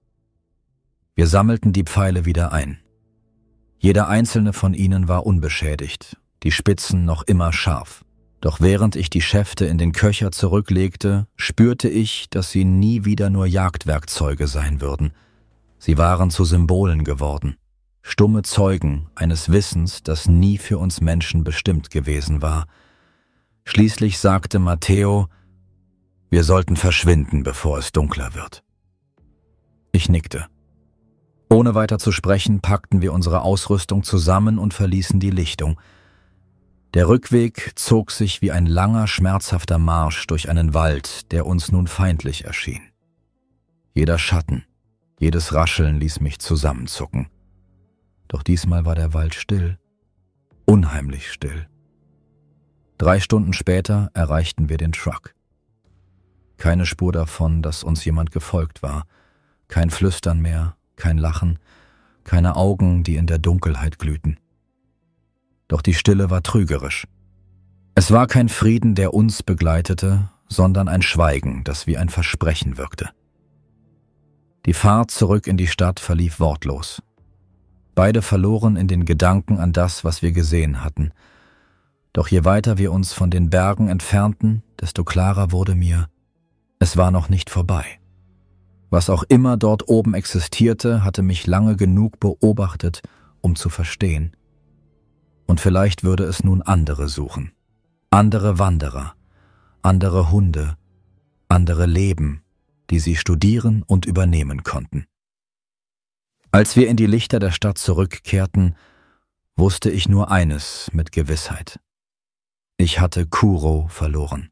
Wir sammelten die Pfeile wieder ein. Jeder einzelne von ihnen war unbeschädigt, die Spitzen noch immer scharf. Doch während ich die Schäfte in den Köcher zurücklegte, spürte ich, dass sie nie wieder nur Jagdwerkzeuge sein würden. Sie waren zu Symbolen geworden, stumme Zeugen eines Wissens, das nie für uns Menschen bestimmt gewesen war. Schließlich sagte Matteo: Wir sollten verschwinden, bevor es dunkler wird. Ich nickte. Ohne weiter zu sprechen, packten wir unsere Ausrüstung zusammen und verließen die Lichtung. Der Rückweg zog sich wie ein langer, schmerzhafter Marsch durch einen Wald, der uns nun feindlich erschien. Jeder Schatten, jedes Rascheln ließ mich zusammenzucken. Doch diesmal war der Wald still, unheimlich still. 3 Stunden später erreichten wir den Truck. Keine Spur davon, dass uns jemand gefolgt war, kein Flüstern mehr, kein Lachen, keine Augen, die in der Dunkelheit glühten. Doch die Stille war trügerisch. Es war kein Frieden, der uns begleitete, sondern ein Schweigen, das wie ein Versprechen wirkte. Die Fahrt zurück in die Stadt verlief wortlos. Beide verloren in den Gedanken an das, was wir gesehen hatten. Doch je weiter wir uns von den Bergen entfernten, desto klarer wurde mir, es war noch nicht vorbei. Was auch immer dort oben existierte, hatte mich lange genug beobachtet, um zu verstehen. Und vielleicht würde es nun andere suchen. Andere Wanderer, andere Hunde, andere Leben, die sie studieren und übernehmen konnten. Als wir in die Lichter der Stadt zurückkehrten, wusste ich nur eines mit Gewissheit. Ich hatte Kuro verloren.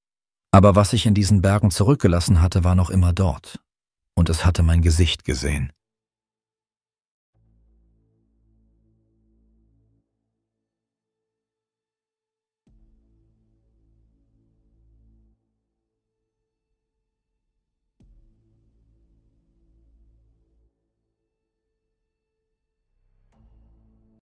Aber was ich in diesen Bergen zurückgelassen hatte, war noch immer dort. Und es hatte mein Gesicht gesehen.